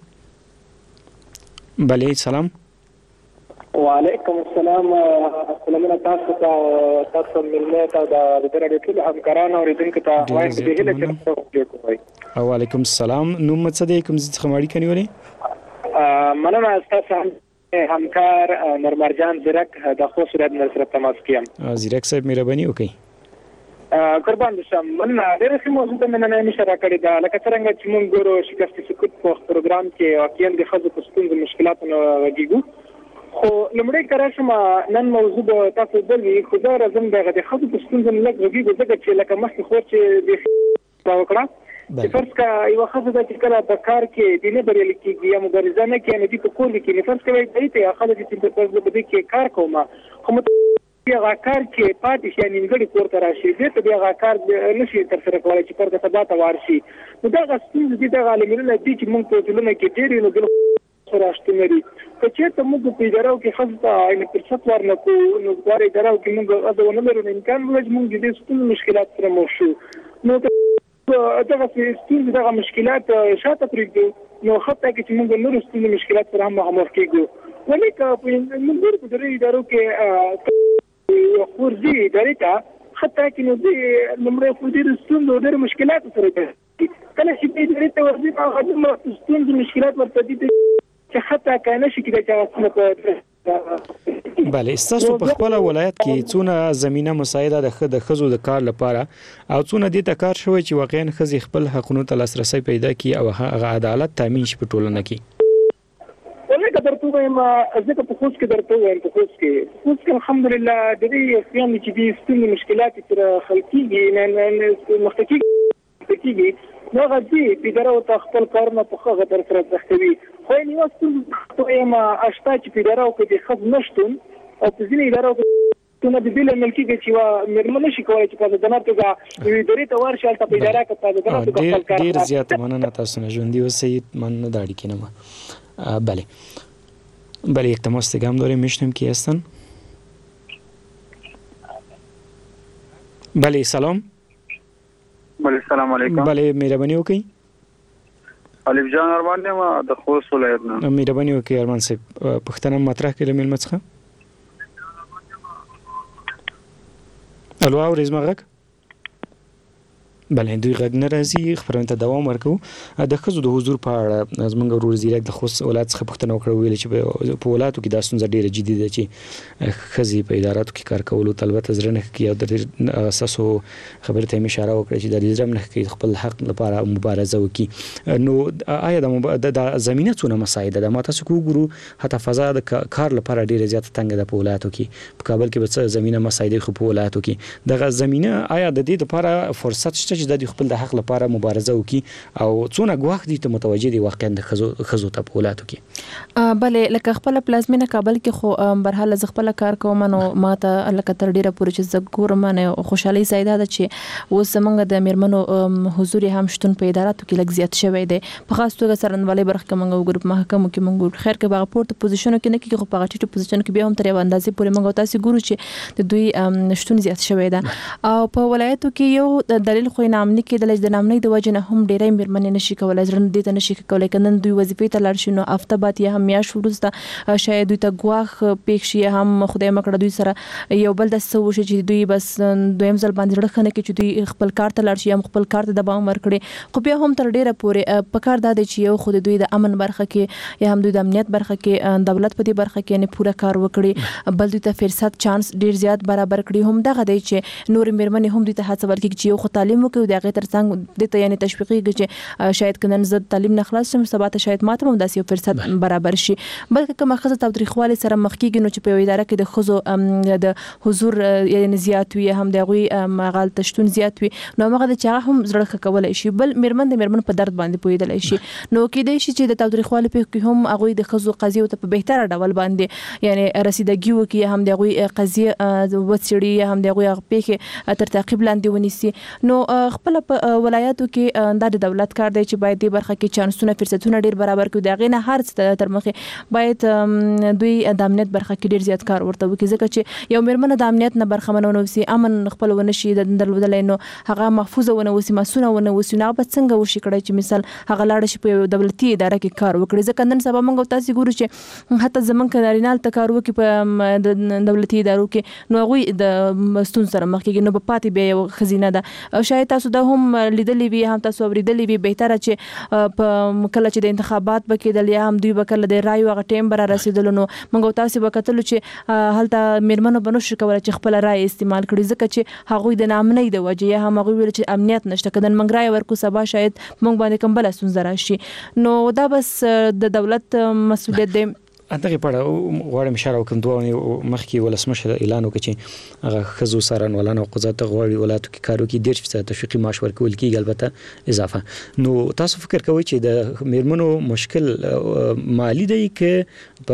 بله سلام. وعلیکم السلام. سلامونه تاسو ته تاسو ملمه ته د رادیو ټول همکارانو اوریدونکو ته وایم چې هله کې. وعلیکم السلام. نوم څه دی کوم څه اړیکه نیولې؟ مننه تاسو همکار نورمرجان زیرک د خو صورت سره تماس کیم. زیرک صاحب مهرباني وکړئ. قربان شم. من ډېر ښه موضوع ته نن نشره کړې ده لکه څنګه چې موږ ګورو شکست سکوت په پروګرام کې واقعا د ښځو په ستونزو مشکلاتو غږیږو. خو لومړی کار شم نن موضوع به تاسو بل وي خو دا راځم دغه د ښځو په ستونزو لږ غږیږو ځکه چې لکه مخکې خور چې د وکړه چې فرض کا یو ښځه د کله په کار کې د نه بریالي کېږي یا مبارزه نه کوي نو د په کور کې فرض کوي د ښځه چې په دې کې کار کومه خو هغه کار کې پاتې شي نیمګړی کور ته راشي دې ته هغه کار نشي تر سره کولای چې پر دغه ته وارشي. نو دا غوښتنه دي د عالمینو دي چې موږ په ټولنه کې ډېری نو بل سره اشتمري که چې موږ په ادارو کې خاصه عین فرصت ورنکو نو غواړي ادارو کې موږ اځونه لرو امکان ولې موږ دې ستونزې مشکلات سره مخ شو. نو دغه ستونزې دغه مشکلات شاته پرېږدو نو خطه کې چې موږ نور ستونزې مشکلات سره هم مخ کېږو. ولې که موږ په دې ادارو کې خورځي ادارې ته خطه کې نو دې لمړی خو دې ستونزې او ډېر مشکلات سره دي کله چې دې ادارې ته ورځي هغه ستونزې مشکلات ورته دي چې خطه کې نشي کېدای چې بله استاسو په خپل ولایت کې څونه زمينه مساعده د ښځو د کار لپاره او څونه دې ته کار شوی چې واقعا ښځې خپل حقونو ته لاسرسي پیدا کړي او هغه عدالت تامین شي په ټولنه کې. ولکه درته وایم ځکه په خوست کې درته وایم په خوست کې الحمدلله د دې خیام چې دې ستونزې مشکلات تر خلکیږي نه مخکېږي نو غږی پیډرو ته خپل کارونه په خغه در سره ځخوي خو یې یو ستونزه ته ما اشتا چې پیډرو کې د خد نشټون او په ځینې ادارو کې نو د بیل ملکی کې چې وا مرمنه شي کوي چې په دنار ته وی درې ته ورشي البته پیډرا کې په دنار ته خپل کار ډیر زیات مننه تاسو نه ژوندۍ اوسئ مننه داړي کې نه بله یک تماس دیگه هم داریم میشنیم کی هستن. بله سلام. بله سلام علیکم. بله مهرباني وکړئ. الف جان ارمان ما د خوست ولایت نه. مهرباني وکړئ ارمان صاحب پښتنه مطرح کړئ مېلمه څخه. الو اورئ زما غږ؟ بلې دوی غږ نه راځي خبرونه ته دوام ورکو د خزو د حضور په اړه زمونږ ورور زیرک د خوست ولایت څخه پوښتنه وکړه ویل چې په ولایتو کې دا ستونزه ډیره جدي ده چې خزي په اداراتو کې کار کول او البته زرنه کې او د اساسو خبرې ته اشاره وکړه چې د زرم نه کې خپل حق لپاره مبارزه وکړي نو آیا د زمينه څونه مساعده ده ما تاسو وګورو حتی فضا د کار لپاره ډیره زیاته تنګ ده په ولایتو کې په کابل کې به زمينه مساعده خو په ولایتو کې دغه زمينه آیا د دې لپاره فرصت شته چې د خپل د حق لپاره مبارزه وکړي او څونه غواخ دي ته متوجه دي واقعا د خزو ته په ولایتو کې بلې لکه خپل پلازمینه کابل کې خو برحال ز خپل کار کوم نو ما ته لکه تر ډیره پورې چې زګور منه خوشحالي زیاده ده چې اوس موږ د میرمنو حضور هم شتون په اداراتو کې لږ زیات شوی دی په خاص توګه سرنوالي برخه کې موږ ګروپ محکمو کې موږ خیر کې باغ پورت پوزیشنو کې نه کې خو په غټي پوزیشن کې بیا هم تر یو اندازې پورې موږ تاسو ګورو چې د دوی شتون زیات شوی ده او په ولایتو کې یو دلیل خو نامني کې د نامنۍ د وجه نه هم ډېرې میرمنې نشي کولای ځرن دي ته نشي کولای کنن دوی وظیفې ته لاړ شي نو هفته بعد یا هم میاشت وروسته شاید دوی ته ګواښ پېښ شي هم خدای مکړه دوی سره یو بل د څه وشي چې دوی بس دویم ځل باندې ورخنه کې چې دوی خپل کار ته لاړ شي هم خپل کار ته دباو ورکړي خو بیا هم تر ډېره پورې په کار د چې یو خو دوی د امن برخه کې یا هم دوی د امنیت برخه کې دولت په دې برخه کې نه پوره کار وکړي بل دوی ته فرصت چانس ډېر زیات برابر کړي هم دغه دی چې نور میرمنې هم دوی ته هڅه ورکړي چې یو خو تعلیم وکړي د هغه ترڅنګ د ته یعنی تشویقي چې شاید کنن زه تعلیم نه خلاص شم سبا ته شاید ماته هم داسې فرصت برابر شي بلکې کومه خزه تاوتریخوالي سره مخ کیږي نو چې په اداره کې د خزو د حضور یعنی زیات وي هم د غوي مغال تشتون زیات وي نو هغه د چا هم زړه کولای شي بل میرمن د میرمن په درد باندې پویدل شي نو کېدای شي چې د تاوتریخوالي په کې هم هغه د خزو قضیه ته په بهتره ډول باندې یعنی رسیدګي وکي هم د غوي قضیه وڅړي هم د غوي په تر تعقیب لاندې ونیسي نو خپل ولایتو کې د دولت کار دی چې باید د برخه کې چانسونه فرصتونه ډیر برابر کړي دا غینه هر څه تر مخه باید دوی د امنیت برخه کې ډیر زیات کار ورته وکړي ځکه چې یو میرمن د امنیت نه برخمنونه وسی امن خپل ونشي د درلودل نو هغه محفوظ ونه وسی مسونه ونه وسی نه به څنګه وشي کړي چې مثال هغه لاړ شي په دولتي اداره کې کار وکړي ځکه نن سبا موږ تاسو ګورو چې حتی زمون کډارینال ته کار وکړي په دولتي ادارو کې نو هغه د مستون سره مخ کې نو په پاتې به یو خزینه ده شاید تاسو د هم لیدلې وي هم تاسو اوریدلې وي بهتره چې په کله چې د انتخابات بکیدل یا هم دوی بکله د رای وغه ټیم بر رسیدل نو موږ تاسو وکتل چې هلته میرمنو بنوش کول چې خپل رای استعمال کړي ځکه چې هغه د نامنۍ د وجه یا هم هغه ویل چې امنیت نشته کدن موږ رای ورکو سبا شاید موږ باندې کوم بل سنځ راشي نو دا بس د دولت مسؤلیت دی دغه په اړه غواړم اشاره وکم دوه مخکې ولسمشر اعلان وکړي چې هغه خزو سره ولانه قضات غواړي ولایتو کې کارو کې 10% تشویقي معاش ورکول کیږي البته اضافه نو تاسو فکر کوئ چې د میرمنو مشکل مالی دی کې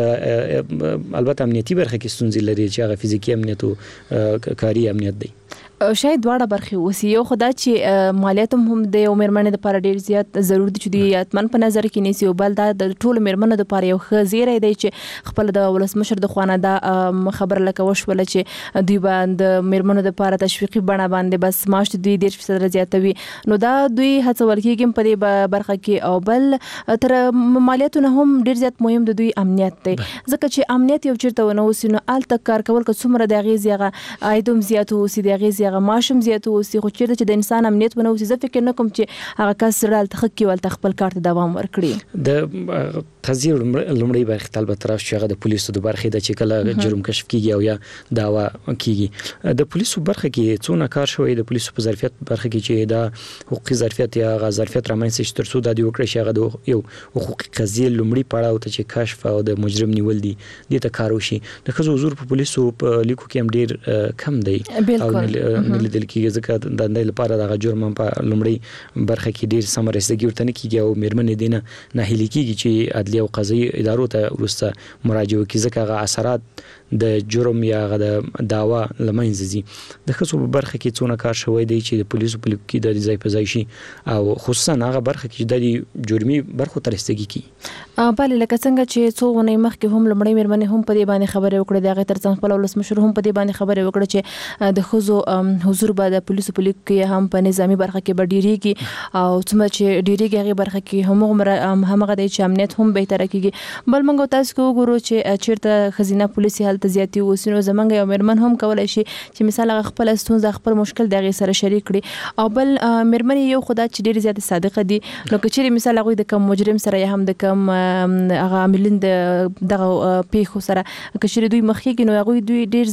په البته امنیتي برخه کې ستونزې لري چې هغه فزیکی امنیت او کاری امنیت دی شاید دواړه برخې وسی یو خدا چې مالیات هم د یو میرمنې لپاره ډیر زیات ضروري دي چې د یاتمن په نظر کې نیسي او بل د ټول میرمنو لپاره یو خزیره دی چې خپل د ولسمشر د خوانه دا خبر لکه وشول چې دوی باندې میرمنو لپاره تشویقي بڼه باندې بس معاش دوی 10% زیاتوي نو دا دوی هڅه ورکیږي په دې برخه کې او بل تر مالیاتونه هم ډیر زیات مهم د دوی امنیت دی ځکه چې امنیت یو چیرته ونه وسینو ال تک کار کول که څومره د غیزیغه ایدوم زیات وسی د غیزیغه ماشم زیات وسی خو چیرته چې د انسان امنیت ونه وسی زه فکر نه کوم چې هغه کس رال تخکی ول خپل کار ته دوام ورکړي د قضیه لومړی برخه البته راځي چې هغه د پولیسو د برخې د چې کله جرم کشف کیږي او یا داوا کیږي د پولیسو برخه کې څونه کار شوی د پولیسو په ظرفیت برخه کې چې دا حقوقي ظرفیت یا غ ظرفیت رامنځته شي ترڅو د دې وکړي چې هغه د یو حقوقي قضیه لومړی پړاو ته چې کشف او د مجرم نیول دي د ته کار وشي د خزو حضور په پولیسو په لیکو کې هم ډیر کم دی او لیدل کېږي ځکه د دې لپاره د جرم په لومړی برخه کې ډیر سم رسیدګي ورته نه کیږي او میرمنې دینه نه هلي کیږي چې عدلیه او قضایي ادارو ته ورسته مراجعه کوي ځکه هغه اثرات د جرم یا د داوا لمنځه زی د خصو په برخه کې څونه کار شوی دی چې د پولیسو په لیکو کې د ځای په ځای شي او خصوصا هغه برخه کې د جرمي برخو ترستګي کی بله لکه څنګه چې څو غونې مخکې هم لمړی مېرمنې هم په دې باندې خبرې وکړې د هغې ترڅنګ خپل ولسمشر هم په دې باندې خبرې وکړه چې د ښځو حضور به د پولیسو په لیک کې هم په نظامي برخه کې به ډېرېږي او څومره چې ډېرېږي هغې برخه کې همغه دی چې امنیت هم بهتره کېږي. بل موږ تاسو کې وګورو چې چېرته ښځینه پولیس هلته زیاتې اوسي نو زموږ یو مېرمن هم کولی شي چې مثال هغه خپله ستونزه خپل مشکل د هغې سره شریک کړي. او بل مېرمنې یو خو دا چې ډېرې زیاتې صادقه دي نو که چېرې مثال هغوی د کوم مجرم سره یا هم د کوم هغه عاملین دغه پیښو سره که چېرې دوی مخکېږي نو هغوی دوی ډېر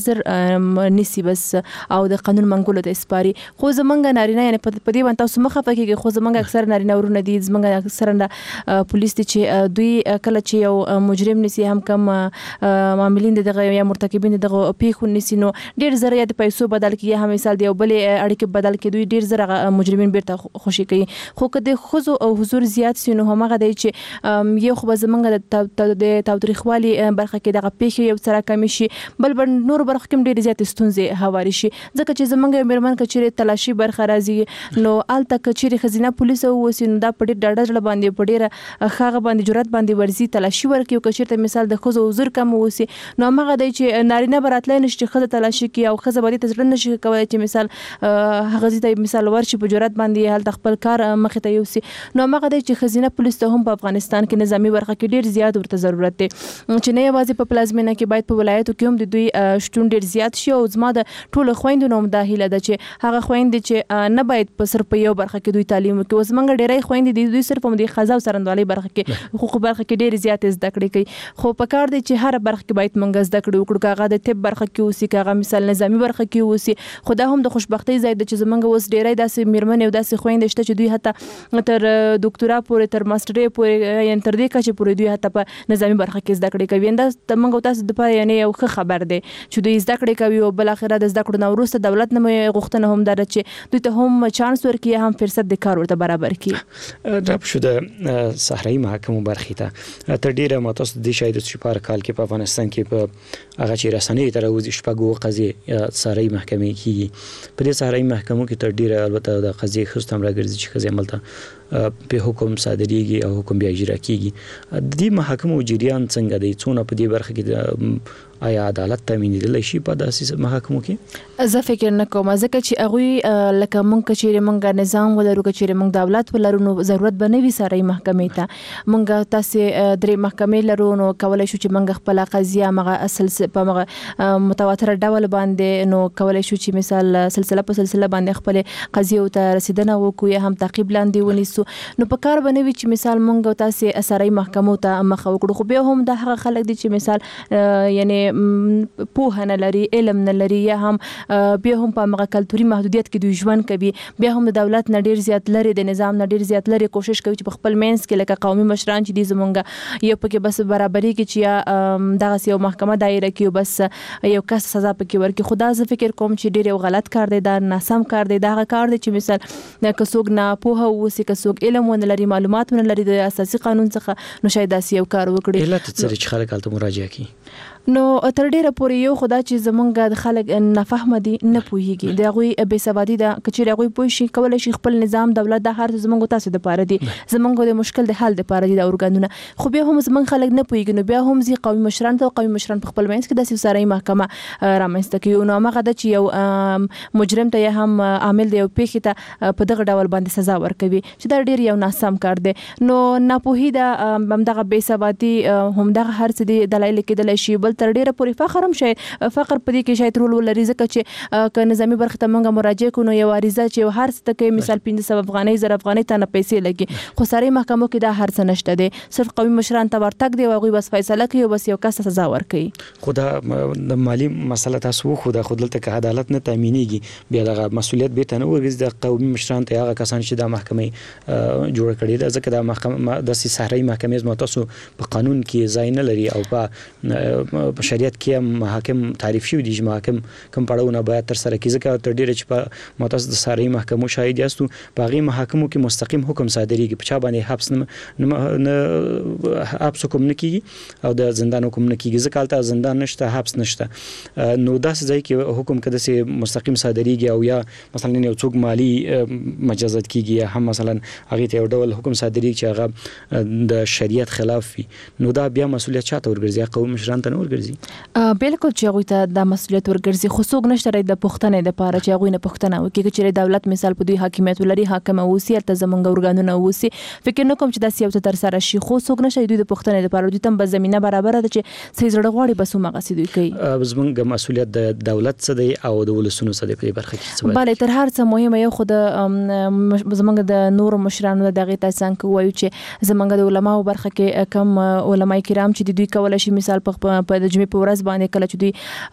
زر نیسي بس او د قانون منګولو ته سپاري. خو زمونږ نارینه یعنې په دې باندې تاسو مه خفه کېږئ خو زمونږ اکثر نارینه ورونه دي زمونږ اکثره پولیس دي چې دوی کله چې یو مجرم نیسي هم کم عاملین دغه یا مرتکبین دغه پیښو نیسي نو ډېر زر یا د پیسو بدل کېږي هم مثال د یو بلې اړیکې بدل کړي دوی ډېر زر هغه مجرمین بیرته خوشي کوي. خو که د ښځو او حضور زیات سي نو همغه دی چې یو خو به زمونږ د تاوتریخوالي برخه کې دغه پیښې یو څه راکمې شي بل نور برخو کې هم ډېرې زیاتې ستونزې هوارې شي ځکه چې زمونږ یو مېرمن که چېرې تلاشي برخه راځي نو هلته که چېرې ښځینه پولیس واوسي نو دا په ډېر ډاډه زړه باندې په ډېره ښه هغه باندې جرأت باندې ورځي تلاشي ورکړي او که چېرته مثال د ښځو حضور کم واوسي نو همغه دی چې نارینه به راتلی نه شي چې ښځه تلاشي کړي او ښځه به دې ته زړه نه شي کولی چې مثال هغه ځای ته مثال ورشي په جرأت باندې هلته خپل کار مخې ته یوسي. نو همغه دی چې ښځینه پولیس ته هم په افغانستان کې نظامي برخه کې ډېر زیات ورته ضرورت دی چې نه یوازې په پلازمینه کې باید په ولایتو کې هم د دوی شتون ډېر زیات شي او زما د ټولو خویندو نه هم دا هیله ده چې هغه خویندې چې نه باید په صرف په یو برخه کې دوی تعلیم وکړي. اوس موږ ډېری خویندې دي دوی صرف هم د قضا او څرنګوالۍ برخه کې حقوقو برخه کې ډېرې زیاتې زده کړې کوي خو په کار دی چې هره برخه کې باید موږ زده کړې وکړو که هغه د طب برخه کې اوسي که هغه مثال نظامي برخه کې اوسي. خو دا هم د خوشبختۍ ځای ده چې زموږ اوس ډېری داسې مېرمنې او داسې خویندې شته چې دوی حتی تر ډاکټرا پورې تر ماسټرۍ پورې یعنې تر دې کچې پورې دوی حتی په نظامي برخه کې زده کړې کوي. دا موږ تاسو دپاره یعنې یو ښه خبر دی چې دوی زده کړې کوي او بالاخره د زده کړو نه وروسته دولت نه غوښتنه هم دا ده چې دوی ته هم چانس ورکړي هم فرصت د کار ورته برابر کړي. رب شو د صحرایي محکمو برخې ته تر ډېره ما تاسو د دې شاهد چې په هر کال کې په افغانستان کې په هغه چې رسنۍ ته راوځي شپږ قضیې صحرایي محکمې کېږي. په دې صحرایي محکمو کې تر ډېره البته د قضیې ښځو ته هم راګرځي چې ښځې هملته په حکم صادریږي او حکم بیا اجرا کیږي. د دې محاکمو جریان څنګه دی څونه په دې برخه کې آیا عدالت تامینېدلی شي په داسې محاکمو کې؟ زه فکر نه کوم ځکه چې هغوی لکه موږ که چېرې موږ نظام ولرو که چېرې موږ دولت ولرو نو ضرورت به نه وي صحرایي محکمې ته. موږ تاسې 3 محکمې لرو نو کولی شو چې موږ خپله قضیه همغه په همغه متواتره ډول باندې نو کولی شو چې مثال سلسله په سلسله باندې خپلې قضیو ته رسیدنه وکړو یا هم تعقیب لاندې ونیسو نو په کار به نه وي چې مثال موږ تاسې صحرایي محکمو ته مخه وکړو. خو بیا هم دا هغه خلک دي چې مثال یعنې پوهه نه لري علم نه لري یا هم بیا هم په هغه کلتوري محدودیت کې دوی ژوند کوي بیا هم د دولت نه ډېر زیات لري د نظام نه ډېر زیات لري کوشش کوي چې په خپل منځ کې لکه قومي مشران چې دي زمونږ یو پکې بس برابري کې چې یا دغسې یو محکمه دایره کې بس یو کس سزا پکې ورکړي. خو دا زه فکر کوم چې ډېر یو غلط کار دی دا ناسم کار دی دا هغه کار دی چې مثال که څوک ناپوهه واوسي که څوک علم ونه لري معلومات ونه لري د اساسي قانون څخه نو شاید داسې یو کار وکړي. علت څه چې خلک هلته مراجعه کوي نو تر ډېره پورې یو خو دا چې زمونږ د خلک نافهمه دي نه پوهېږي د هغوی بېسوادي ده که چېرې هغوی پوه شي کولی شي خپل نظام دولت دا هر څه زمونږ تاسو دپاره دي زمونږ د مشکل د حل دپاره دي دا ارګانونه خو بیا هم زمونږ خلک نه پوهېږي نو بیا هم ځي قومي مشران ته قومي مشران په خپل منځ کې داسې صحرایي محکمه رامنځته کوي نو همغه ده چې یو مجرم ته یا هم عامل د یو پیښې ته په دغه ډول باندې سزا ورکوي چې دا ډېر یو ناسم کار دی. نو ناپوهي ده همدغه بېسوادي همدغه هر څه دي دلایل کېدلی شي. بل تر ډېره پورې فخر هم شاید فقر په دې کې شاید رول ولري ځکه چې که نظامي برخې ته موږ مراجعه کړو نو یو عریضه چې یو هر څه ته کوي مثال 1500 افغانۍ 1000 افغانۍ ته نه پیسې لګي خو صحرایي محکمو کې دا هر څه نشته دی صرف قومي مشران ته ورتګ دی او هغوی بس فیصله کوي او بس یو کس ته سزا ورکوي. خو دا د مالي مسله تاسو وښوده خو دلته که عدالت نه تامینېږي بیا دغه مسؤلیت بېرته نه ورګرځي د قومي مشران ته هغه کسان چې دا محکمې جوړه کړې ده ځکه دا محکمه داسې صحرایي محکمې زما تاسو په قانون کې ځای نه لري او په په شریعت کې محاکم تعریف شوی دي چې محاکم کوم پړاوونه باید تر سره کیږي ځکه تر ډیره چې په متوسط ساري محکمو شاهد یاستو په هغه محاکمو کې مستقیم حکم صادریږي په چا باندې حبس نه حبس حکم نه کیږي او د زندان حکم نه کیږي ځکه حالت زندان نشته حبس نشته نو داسې ځای کې حکم کده سي مستقیم صادریږي او یا مثلا یو څوک مالی مجازات کیږي هم مثلا هغه ته یو ډول حکم صادریږي چې هغه د شریعت خلاف وي نو دا بیا مسؤلیت چاته ورګرځي قوم مشران ته نه ورګرځي بالکل چې هغه ته د مسؤلیت ورګرځي خو څوک نشته د پښتنې د پاره چې هغه نه پښتنه وکړي چې دولت مثال په دوی حاکمیت ولري حاکم اوسي ته زمونږ ورګانونه اوسي فکر نه کوم چې د سیاست تر سره شي خو څوک نشي دوی د پښتنې د پاره دوی تم به زمينه برابر ده چې سې زړه غواړي بس هم غسي دوی کوي زمونږ مسؤلیت د دولت څخه دی او د ولسونو څخه دی په برخه کې بله تر هر څه مهمه یو خو د زمونږ د نور مشرانو دغه تاسو کوي چې زمونږ د علماو برخه کې کم علماي کرام چې دوی کولای شي مثال په د جمعې په ورځ باندې کله چې دوی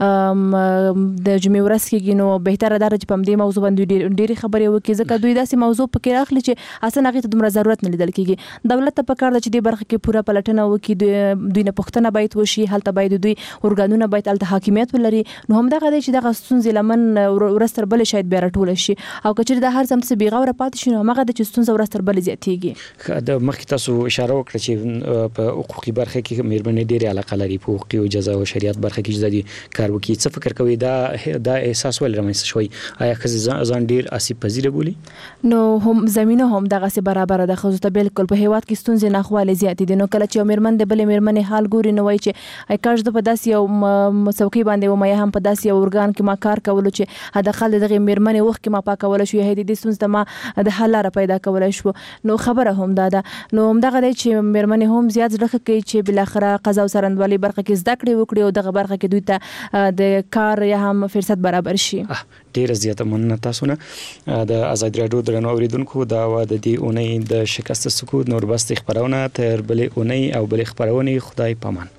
د جمعې ورځ کې نو بهتره ده چې په دې موضوع باندې ډېری خبرې وکړي ځکه دوی داسې موضوع پکې راخلي چې اسانه هغه ته دومره ضرورت نه لیدل کېږي دولت ته پکار ده چې دې برخه کې پوره پلټنه وکړي دوی نه پښتنه باید وشي هلته باید دوی ورګانونه باید الته حاکمیت ولري نو هم دغه چې دغه ستونزې لمن ورستر بل شاید بیا راټول شي او کچې د هر څه بیغوره پاتې شي نو هغه د ستونزې ورستر بل زیاتېږي د مخکې تاسو اشاره وکړه چې په حقوقي برخه کې مېرمنې ډېرې علاقه لري په حقوقي او جزا او شریعت برخه کې چې کار وکړي څه فکر کوي دا احساس ول رامنځته شوی آیا ښځې ځان ډېر آسیب پذیره بولي نو هم زمينه هم دغه سي برابر ده خو ته بالکل په هیواد کې ستونزې نه خواله زیات دي نو کله چې مېرمن د بلې مېرمنې حال ګوري نو وایي چې ای کاش د په داسې یو څوکۍ باندې و ما هم په داسې یو ورګان کې ما کار کولو چې هداخل دغه مېرمنې وخت کې ما پاکول شو هدي د ستونزې ما د حل لپاره پیدا کولای شو نو خبره هم ده نو هم دغه چې مېرمنې هم زیات ځکه کوي چې بل اخره قضا او سرندوالي برخه کې زده کړې وکړي او دغه برخه کې دوی ته د کار یا هم فرصت برابر شي ډیره زیاته مننه تاسو نه د آزاد رادیو درنو اوریدونکو دا و د دې اونۍ د شکست سکوت نور بس خبرونه تر بلې اونۍ او بلې خبرونه خدای پامان